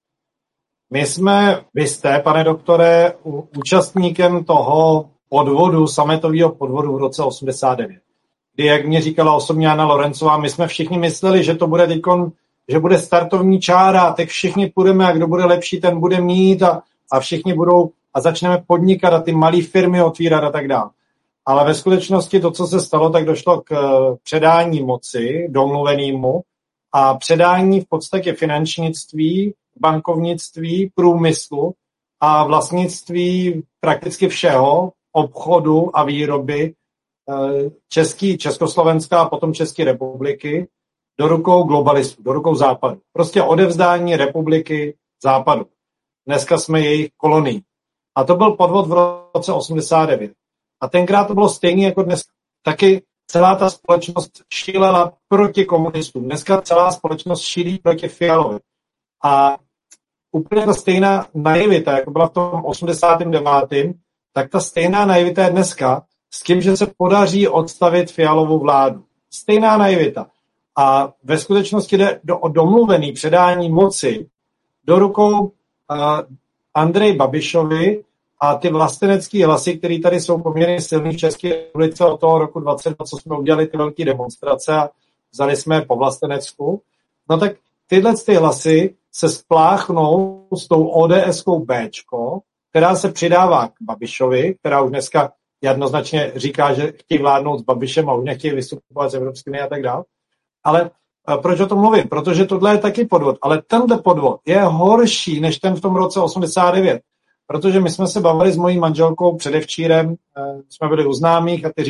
Vy jste, pane doktore, účastníkem toho podvodu, sametového podvodu v roce 89. Kdy, jak mě říkala osobně Anna Lorencová, my jsme všichni mysleli, že to bude že bude startovní čára, tak všichni půjdeme a kdo bude lepší, ten bude mít a všichni budou a začneme podnikat a ty malé firmy otvírat a tak dále. Ale ve skutečnosti to, co se stalo, tak došlo k předání moci domluvenému a předání v podstatě finančnictví, bankovnictví, průmyslu a vlastnictví prakticky všeho, obchodu a výroby Československá a potom České republiky do rukou globalistů, do rukou západu. Prostě odevzdání republiky západu. Dneska jsme jejich kolonií. A to byl podvod v roce 89. A tenkrát to bylo stejné jako dnes. Taky celá ta společnost šílela proti komunistům. Dneska celá společnost šílí proti Fialovi. A úplně ta stejná naivita, jako byla v tom 89., tak ta stejná naivita je dneska s tím, že se podaří odstavit Fialovu vládu. Stejná naivita. A ve skutečnosti jde o domluvený předání moci do rukou Andreji Babišovi a ty vlastenecké hlasy, které tady jsou poměrně silný v České republice od toho roku 22, co jsme udělali ty velké demonstrace a vzali jsme je po vlastenecku, no tak tyhle ty hlasy se spláchnou s tou ODS-kou Bčko, která se přidává k Babišovi, která už dneska jednoznačně říká, že chtějí vládnout s Babišem a už nechtějí vystupovat z Evropské unie a tak dále. Ale proč o tom mluvím? Protože tohle je taky podvod. Ale tenhle podvod je horší než ten v tom roce 89. Protože my jsme se bavili s mojí manželkou předevčírem, jsme byli u známých a ty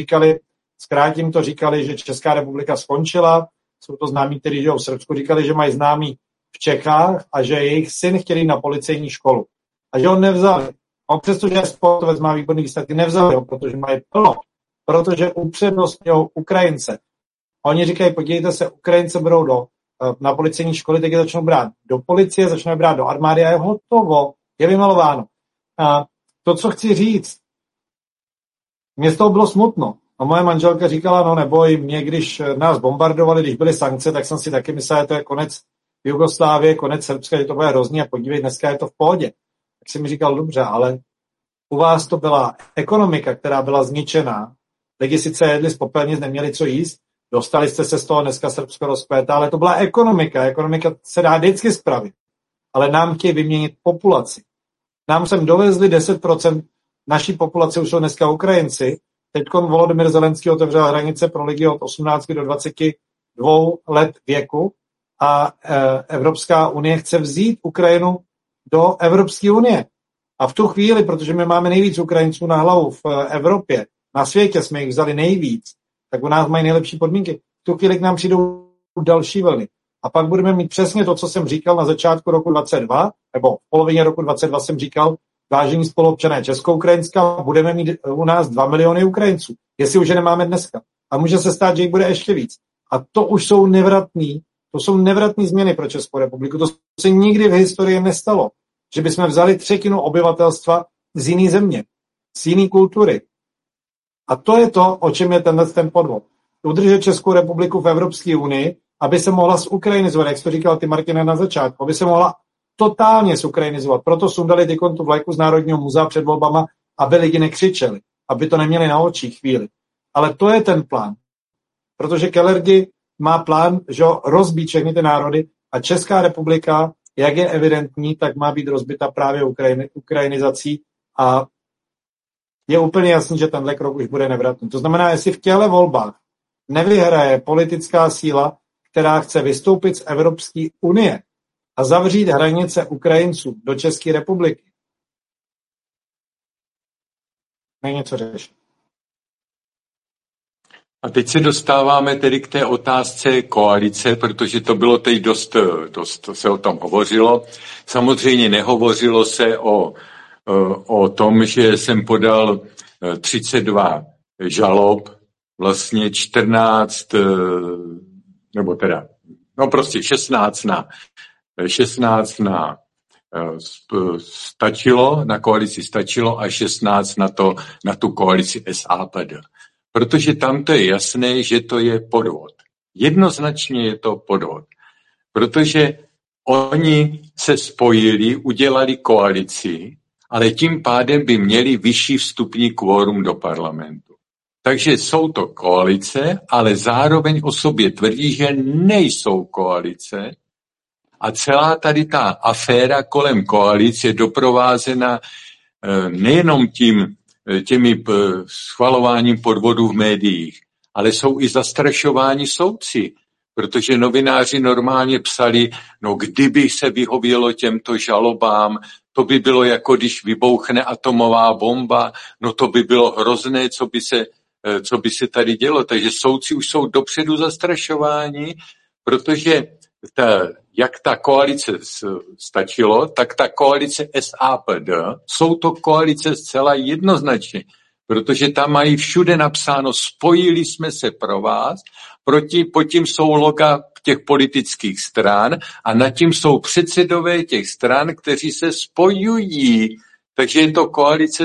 říkali, že Česká republika skončila. Jsou to známí, kteří žijou v Srbsku, říkali, že mají známí v Čechách a že jejich syn chtěli na policejní školu. A že ho nevzali. On přestože je sportovec, má výborný výsledky, nevzali ho, protože mají plno. Protože upřednostňují Ukrajince. A oni říkají, podívejte se, Ukrajince berou na policejní školy, tak je začnou brát do policie, začnou brát do armády a je hotovo, je vymalováno. A to, co chci říct, mě z toho bylo smutno. A moje manželka říkala, no neboj, mě, když nás bombardovali, když byly sankce, tak jsem si taky myslel, že to je konec Jugoslávie, konec Srbska, že to bude hrozný a podívej, dneska je to v pohodě. Tak jsem mi říkal, dobře, ale u vás to byla ekonomika, která byla zničená, lidi sice jedli z popelnic, neměli co jíst, dostali jste se z toho, dneska Srbsko rozkvétá, ale to byla ekonomika. Ekonomika se dá vždycky spravit. Ale nám chtějí vyměnit populaci. Nám sem dovezli 10% naší populace, už jsou dneska Ukrajinci. Teďkon Volodymyr Zelenský otevřel hranice pro lidi od 18 do 22 let věku a Evropská unie chce vzít Ukrajinu do Evropské unie. A v tu chvíli, protože my máme nejvíc Ukrajinců na hlavu v Evropě, na světě jsme jich vzali nejvíc, tak u nás mají nejlepší podmínky. V tu chvíli k nám přijdou další vlny. A pak budeme mít přesně to, co jsem říkal na začátku roku 22, nebo v polovině roku 22 jsem říkal, vážení spoluobčané Česko-Ukrajinska, budeme mít u nás 2 miliony Ukrajinců, jestli už je nemáme dneska. A může se stát, že jich bude ještě víc. A to už jsou nevratné změny pro Českou republiku. To se nikdy v historii nestalo, že bychom vzali 1/3 obyvatelstva z jiné země, z jiné kultury. A to je to, o čem je ten podvod. Udržet Českou republiku v Evropské unii, aby se mohla zukrajinizovat, jak jsi to říkal ty, Martine, na začátku, aby se mohla totálně zukrajinizovat. Proto sundali tykon tu vlajku z Národního muzea před volbama, aby lidi nekřičeli, aby to neměli na očích chvíli. Ale to je ten plán. Protože Kellergy má plán, že rozbít všechny ty národy a Česká republika, jak je evidentní, tak má být rozbita právě ukrajinizací a je úplně jasný, že tenhle krok už bude nevratný. To znamená, jestli v těchto volbách nevyhraje politická síla, která chce vystoupit z Evropské unie a zavřít hranice Ukrajinců do České republiky, není co řešit. A teď se dostáváme tedy k té otázce koalice, protože to bylo teď dost se o tom hovořilo. Samozřejmě nehovořilo se o tom, že jsem podal 32 žalob, vlastně 14, nebo teda, no prostě 16 stačilo, na koalici stačilo a 16 na tu koalici SAPD. protože tam to je jasné, že to je podvod. Jednoznačně je to podvod, protože oni se spojili, udělali koalici, ale tím pádem by měli vyšší vstupní kvórum do parlamentu. Takže jsou to koalice, ale zároveň o sobě tvrdí, že nejsou koalice a celá tady ta aféra kolem koalic je doprovázena nejenom těmi schvalováním podvodů v médiích, ale jsou i zastrašováni soudci, protože novináři normálně psali, no kdyby se vyhovělo těmto žalobám, to by bylo jako když vybouchne atomová bomba, no to by bylo hrozné, co by se tady dělo. Takže soudci už jsou dopředu zastrašováni, protože jak ta koalice stačilo, tak ta koalice SAPD, jsou to koalice zcela jednoznačně, protože tam mají všude napsáno, spojili jsme se pro vás, pod tím jsou loga těch politických stran a nad tím jsou předsedové těch stran, kteří se spojují. Takže je to koalice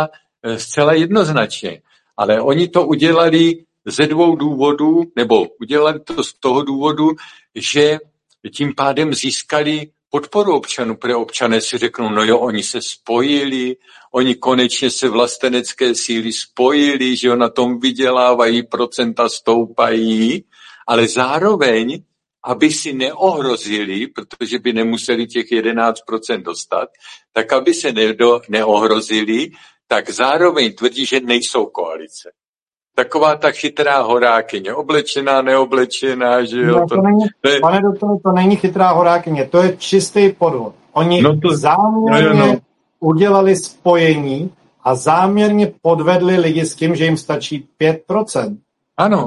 zcela jednoznačně. Ale oni to udělali ze 2 důvodů, nebo udělali to z toho důvodu, že tím pádem získali podporu občanů, protože občané si řeknou, no jo, oni se spojili, oni konečně se vlastenecké síly spojili, že na tom vydělávají, procenta stoupají, ale zároveň, aby si neohrozili, protože by nemuseli těch 11% dostat, tak aby se neohrozili, tak zároveň tvrdí, že nejsou koalice. Taková ta chytrá horákyně, oblečená, neoblečená, že jo. Pane doktore, to není chytrá horákyně, to je čistý podvod. Oni záměrně udělali spojení a záměrně podvedli lidi s tím, že jim stačí 5%. Ano,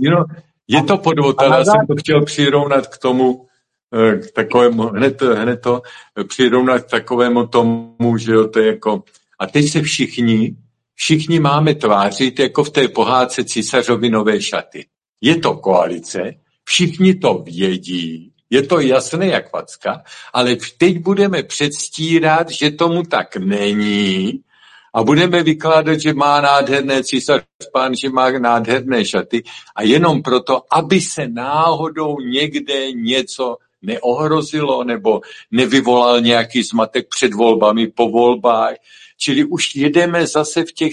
je to podvod, ale já jsem to chtěl přirovnat k tomu, k takovému, hned to přirovnat k takovému tomu, že jo, to je jako, a teď se všichni máme tvářit jako v té pohádce Císařovi nové šaty. Je to koalice, všichni to vědí, je to jasné jak facka, ale teď budeme předstírat, že tomu tak není a budeme vykládat, že má nádherné císař pán, že má nádherné šaty a jenom proto, aby se náhodou někde něco neohrozilo nebo nevyvolal nějaký zmatek před volbami, po volbách. Čili už jedeme zase v těch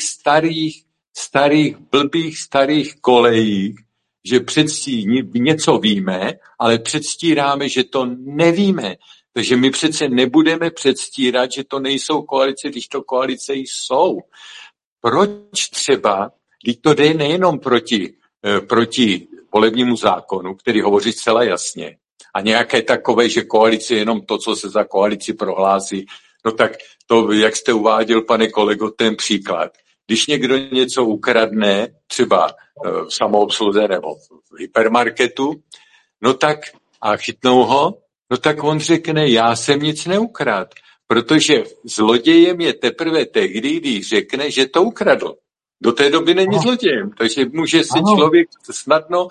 blbých starých kolejích, že něco víme, ale předstíráme, že to nevíme. Takže my přece nebudeme předstírat, že to nejsou koalice, když to koalice jsou. Proč třeba, když to jde nejenom proti volebnímu zákonu, který hovoří zcela jasně, a nějaké takové, že koalice je jenom to, co se za koalici prohlásí, no tak to, jak jste uváděl, pane kolego, ten příklad. Když někdo něco ukradne, třeba v samoobsluze nebo v hypermarketu, no tak a chytnou ho, no tak on řekne, já jsem nic neukradl, protože zlodějem je teprve tehdy, když řekne, že to ukradl. Do té doby není zlodějem, takže může se člověk snadno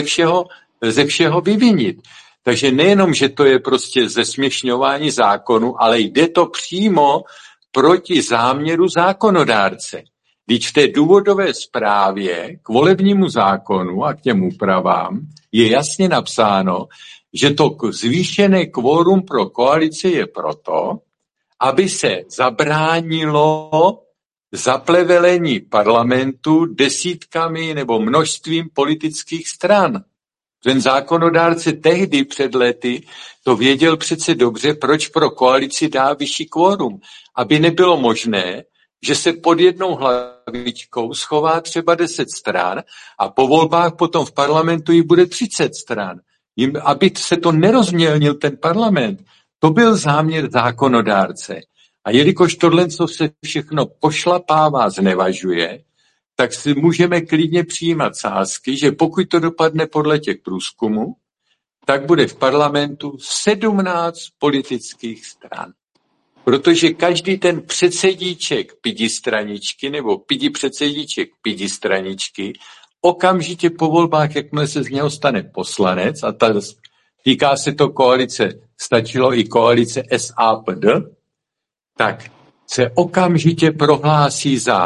ze všeho vyvinit. Takže nejenom, že to je prostě zesměšňování zákonu, ale jde to přímo proti záměru zákonodárce. Když v té důvodové zprávě k volebnímu zákonu a k těm úpravám je jasně napsáno, že to zvýšené kvórum pro koalici je proto, aby se zabránilo zaplevelení parlamentu desítkami nebo množstvím politických stran. Ten zákonodárce tehdy před lety to věděl přece dobře, proč pro koalici dá vyšší kvórum. Aby nebylo možné, že se pod jednou hlavičkou schová třeba 10 stran a po volbách potom v parlamentu jich bude 30 stran. Aby se to nerozmělnil ten parlament. To byl záměr zákonodárce. A jelikož tohle, co se všechno pošlapává, znevažuje, tak si můžeme klidně přijímat sázky, že pokud to dopadne podle těch průzkumů, tak bude v parlamentu 17 politických stran. Protože každý ten předsedíček pidistraničky nebo předsedíček pidistraničky okamžitě po volbách, jakmile se z něho stane poslanec, a týká se to koalice, stačilo i koalice SAPD, tak se okamžitě prohlásí za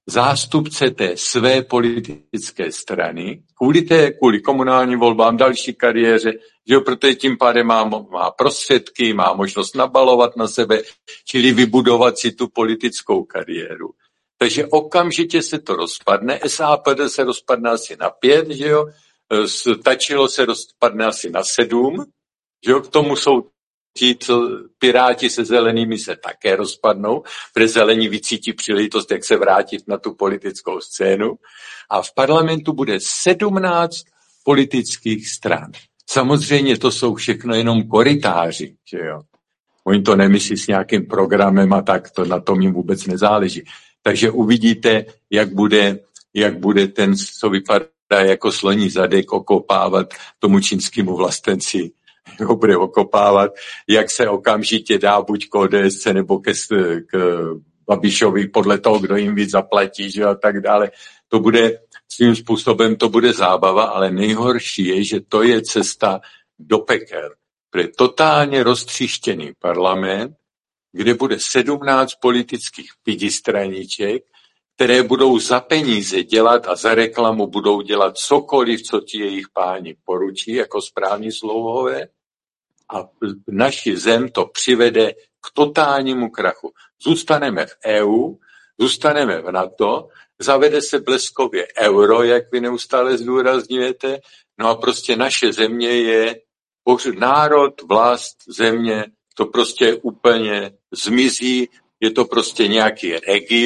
zástupce té své politické strany kvůli komunálním volbám, další kariéře, že jo, protože tím pádem má prostředky, má možnost nabalovat na sebe, čili vybudovat si tu politickou kariéru. Takže okamžitě se to rozpadne, SAPD se rozpadne asi na 5, že jo, Stačilo se rozpadne asi na 7, že jo, k tomu jsou ti, co Piráti se zelenými se také rozpadnou, protože zelení vycítí příležitost, jak se vrátit na tu politickou scénu. A v parlamentu bude 17 politických stran. Samozřejmě to jsou všechno jenom korytáři, že jo. Oni to nemyslí s nějakým programem a tak, to na tom jim vůbec nezáleží. Takže uvidíte, jak bude ten, co vypadá jako sloní zadek, okopávat tomu čínskému vlastenci, ho bude okopávat, jak se okamžitě dá buď k ODS nebo k Babišovi podle toho, kdo jim víc zaplatí, že a tak dále. To bude svým způsobem, to bude zábava, ale nejhorší je, že to je cesta do pekel. Bude totálně roztříštěný parlament, kde bude 17 politických pidistraníček, které budou za peníze dělat a za reklamu budou dělat cokoliv, co ti jejich páni poručí jako správní slouhové, a naši zem to přivede k totálnímu krachu. Zůstaneme v EU, zůstaneme v NATO, zavede se bleskově euro, jak vy neustále zdůrazňujete, no a prostě naše země je národ, vlast, země, to prostě úplně zmizí, je to prostě nějaký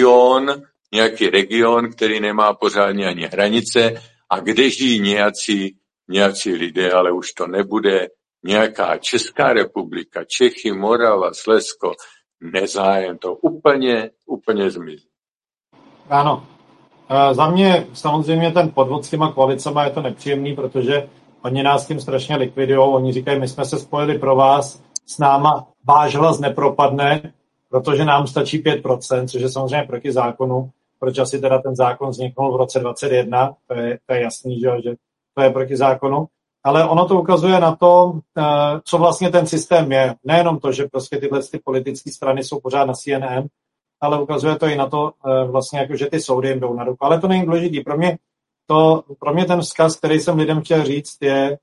region, který nemá pořádně ani hranice a kde žijí nějací lidé, ale už to nebude nějaká Česká republika, Čechy, Morava, Slezsko, nezájem, to úplně zmizí. Ano. Za mě samozřejmě ten podvod s těma koalicema je to nepříjemný, protože oni nás tím strašně likvidujou. Oni říkají, my jsme se spojili pro vás, s náma váš hlas nepropadne, protože nám stačí 5%, což je samozřejmě proti zákonu. Proč asi teda ten zákon vzniknul v roce 2021, to je jasný, že to je proti zákonu. Ale ono to ukazuje na to, co vlastně ten systém je. Nejenom to, že prostě tyhle politické strany jsou pořád na CNN, ale ukazuje to i na to, vlastně jako, že ty soudy jim jdou na ruku. Ale to není důležitý. Pro mě ten vzkaz, který jsem lidem chtěl říct, je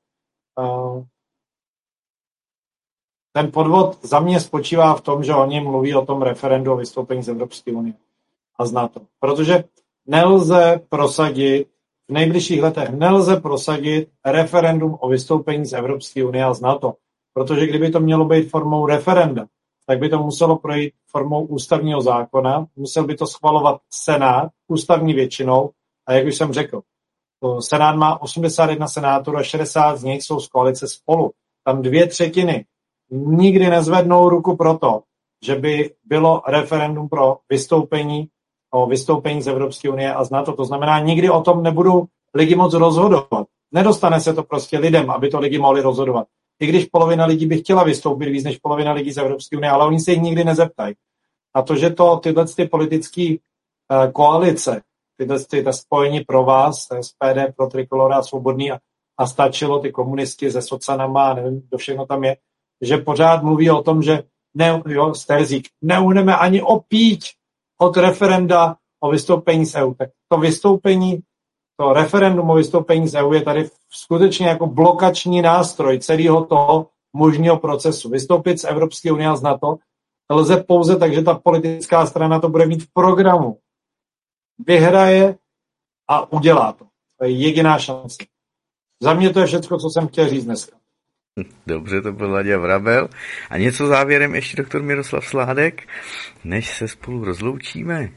ten podvod za mě spočívá v tom, že oni mluví o tom referendu o vystoupení z Evropské unie a zná to. Protože nelze prosadit v nejbližších letech referendum o vystoupení z Evropské unie a z NATO. Protože kdyby to mělo být formou referenda, tak by to muselo projít formou ústavního zákona, musel by to schvalovat Senát ústavní většinou a jak už jsem řekl, Senát má 81 senátorů a 60 z nich jsou z koalice Spolu. Tam 2/3 nikdy nezvednou ruku pro to, že by bylo referendum pro vystoupení z Evropské unie a z NATO. To znamená, nikdy o tom nebudou lidi moc rozhodovat. Nedostane se to prostě lidem, aby to lidi mohli rozhodovat. I když polovina lidí by chtěla vystoupit víc než polovina lidí z Evropské unie, ale oni se jich nikdy nezeptají. A to, že tyhle politické koalice, tyhle spojení pro vás, SPD, pro Trikolora, Svobodný a stačilo ty komunisti se socanama, nevím, kdo všechno tam je, že pořád mluví o tom, že Sterzík, neuhneme ani opíť od referenda o vystoupení z EU. Tak to referendum o vystoupení z EU je tady skutečně jako blokační nástroj celého toho možného procesu. Vystoupit z Evropské unie a z NATO lze pouze tak, že ta politická strana to bude mít v programu. Vyhraje a udělá to. To je jediná šance. Za mě to je všechno, co jsem chtěl říct dneska. Dobře, to byl Láďa Vrabel. A něco závěrem ještě doktor Miroslav Sládek, než se spolu rozloučíme?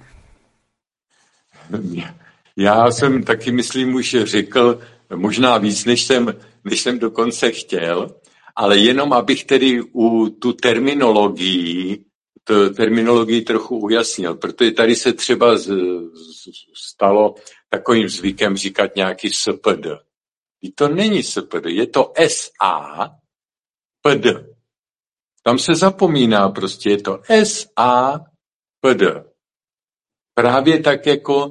Já jsem taky, myslím, už řekl možná víc, než jsem dokonce chtěl, ale jenom abych tedy tu terminologii trochu ujasnil, protože tady se třeba stalo takovým zvykem říkat nějaký SPD. To není SPD, je to SAPD. Tam se zapomíná prostě, je to SAPD. Právě tak jako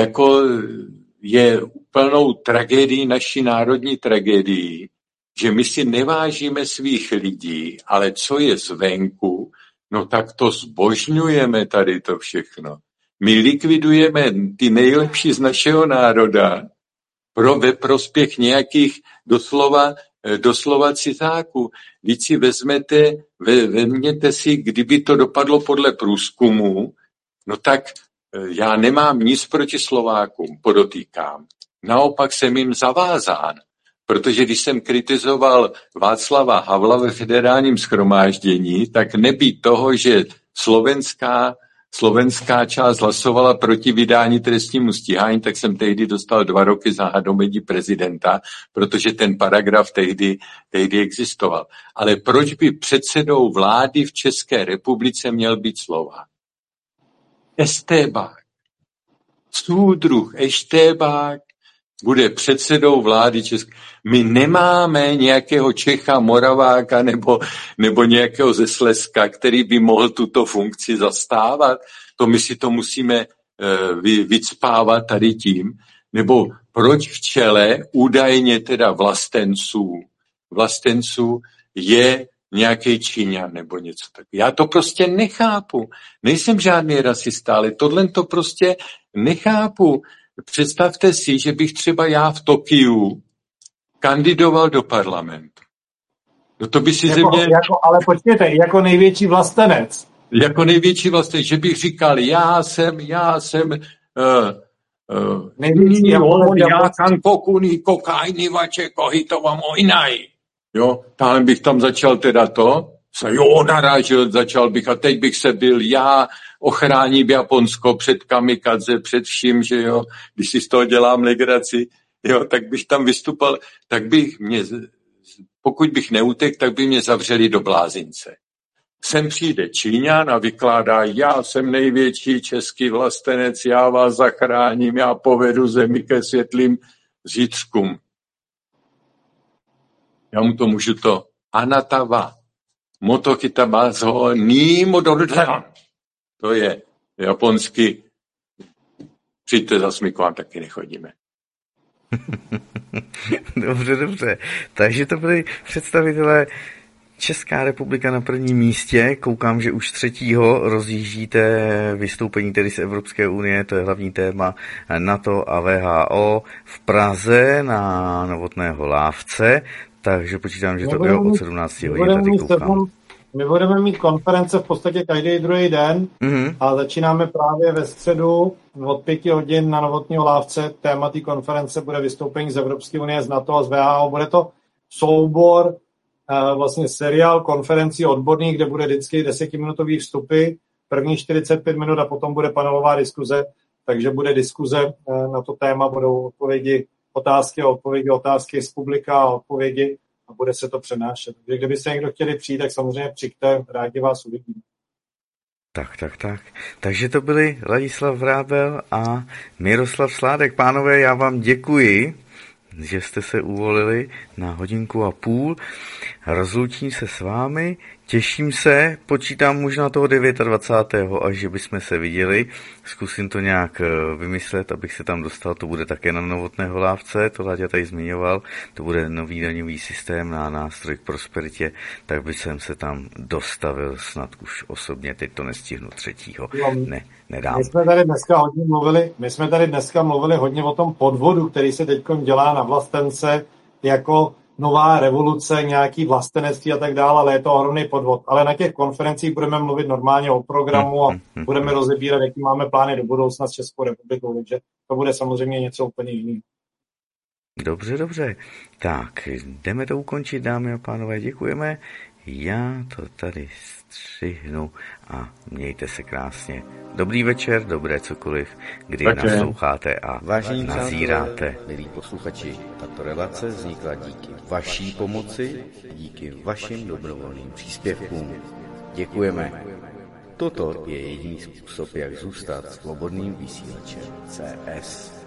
je plnou tragédií, naší národní tragédií, že my si nevážíme svých lidí, ale co je zvenku, no tak to zbožňujeme tady to všechno. My likvidujeme ty nejlepší z našeho národa ve prospěch nějakých doslova cizáků. Když si vezměte si, kdyby to dopadlo podle průzkumu, no tak já nemám nic proti Slovákům, podotýkám. Naopak jsem jim zavázán, protože když jsem kritizoval Václava Havla ve federálním shromáždění, tak nebýt toho, že slovenská část hlasovala proti vydání trestnímu stíhání, tak jsem tehdy dostal 2 roky za hadomedí prezidenta, protože ten paragraf tehdy existoval. Ale proč by předsedou vlády v České republice měl být Slovák? Estébák. Soudruh Eštébák bude předsedou vlády České. My nemáme nějakého Čecha, Moraváka nebo nějakého ze Slezska, který by mohl tuto funkci zastávat. To my si to musíme vycpávat tady tím. Nebo proč v čele údajně teda vlastenců je nějaký Číňan nebo něco tak. Já to prostě nechápu. Nejsem žádný rasista, ale tohle to prostě nechápu. Představte si, že bych třeba já v Tokiu kandidoval do parlamentu. No to by si ale počkejte, jako největší vlastenec. Jako největší vlastenec, že bych říkal, já jsem Kokuní, kokajní vače, kohitova mojnaj. Jo, tam bych tam začal teda narážil, začal bych a teď bych se byl já, ochráním Japonsko před kamikadze, před vším, že jo, když si z toho dělám legraci, jo, tak bych tam vystupoval, pokud bych neutek, tak by mě zavřeli do blázince. Sem přijde Číňan a vykládá, já jsem největší český vlastenec, já vás zachráním, já povedu zemi ke světlým zítřkům. Já mu to můžu anatava, motokitabazo, ní modordan. To je japonsky. Přijďte zas, my k vám taky nechodíme. Dobře. Takže to byli představitelé Česká republika na prvním místě. Koukám, že už 3. rozjíždíte vystoupení tedy z Evropské unie, to je hlavní téma NATO a WHO v Praze na Novotného Lávce, takže počítám, že to je od 17 hodin tady koukám. My budeme mít konference v podstatě každý druhý den a začínáme právě ve středu od 5 hodin na Novotního Lávce. Téma té konference bude vystoupení z Evropské unie, z NATO a z WHO. Bude to soubor, vlastně seriál konferencí odborných, kde bude vždycky 10-minutový vstupy, první 45 minut a potom bude panelová diskuze, takže bude diskuze na to téma, budou otázky z publika a odpovědi a bude se to přenášet. Takže kdybyste někdo chtěli přijít, tak samozřejmě přijďte, rádi vás uvidíme. Tak. Takže to byli Ladislav Vrábel a Miroslav Sládek. Pánové, já vám děkuji, že jste se uvolili na 1,5 hodiny. Rozloučím se s vámi, těším se, počítám možná toho 29. až že bychom se viděli. Zkusím to nějak vymyslet, abych se tam dostal. To bude také na Novotného Lávce, to Láďa tady zmiňoval. To bude nový daňový systém na nástroj k prosperitě, tak bych se tam dostavil snad už osobně. Teď to nestihnu 3. Nedám. My jsme tady dneska mluvili hodně o tom podvodu, který se teď dělá na vlastence jako nová revoluce, nějaký vlastenectví a tak dále, ale je to ohromný podvod. Ale na těch konferencích budeme mluvit normálně o programu a budeme rozebírat, jaký máme plány do budoucna s Českou republikou, takže to bude samozřejmě něco úplně jiného. Dobře. Tak, jdeme to ukončit, dámy a pánové, děkujeme. Já to tady střihnu a mějte se krásně. Dobrý večer, dobré cokoliv, kdy nasloucháte a nazíráte. Milí posluchači, tato relace vznikla díky vaší pomoci, díky vašim dobrovolným příspěvkům. Děkujeme. Toto je jediný způsob, jak zůstat svobodným vysílačem CS.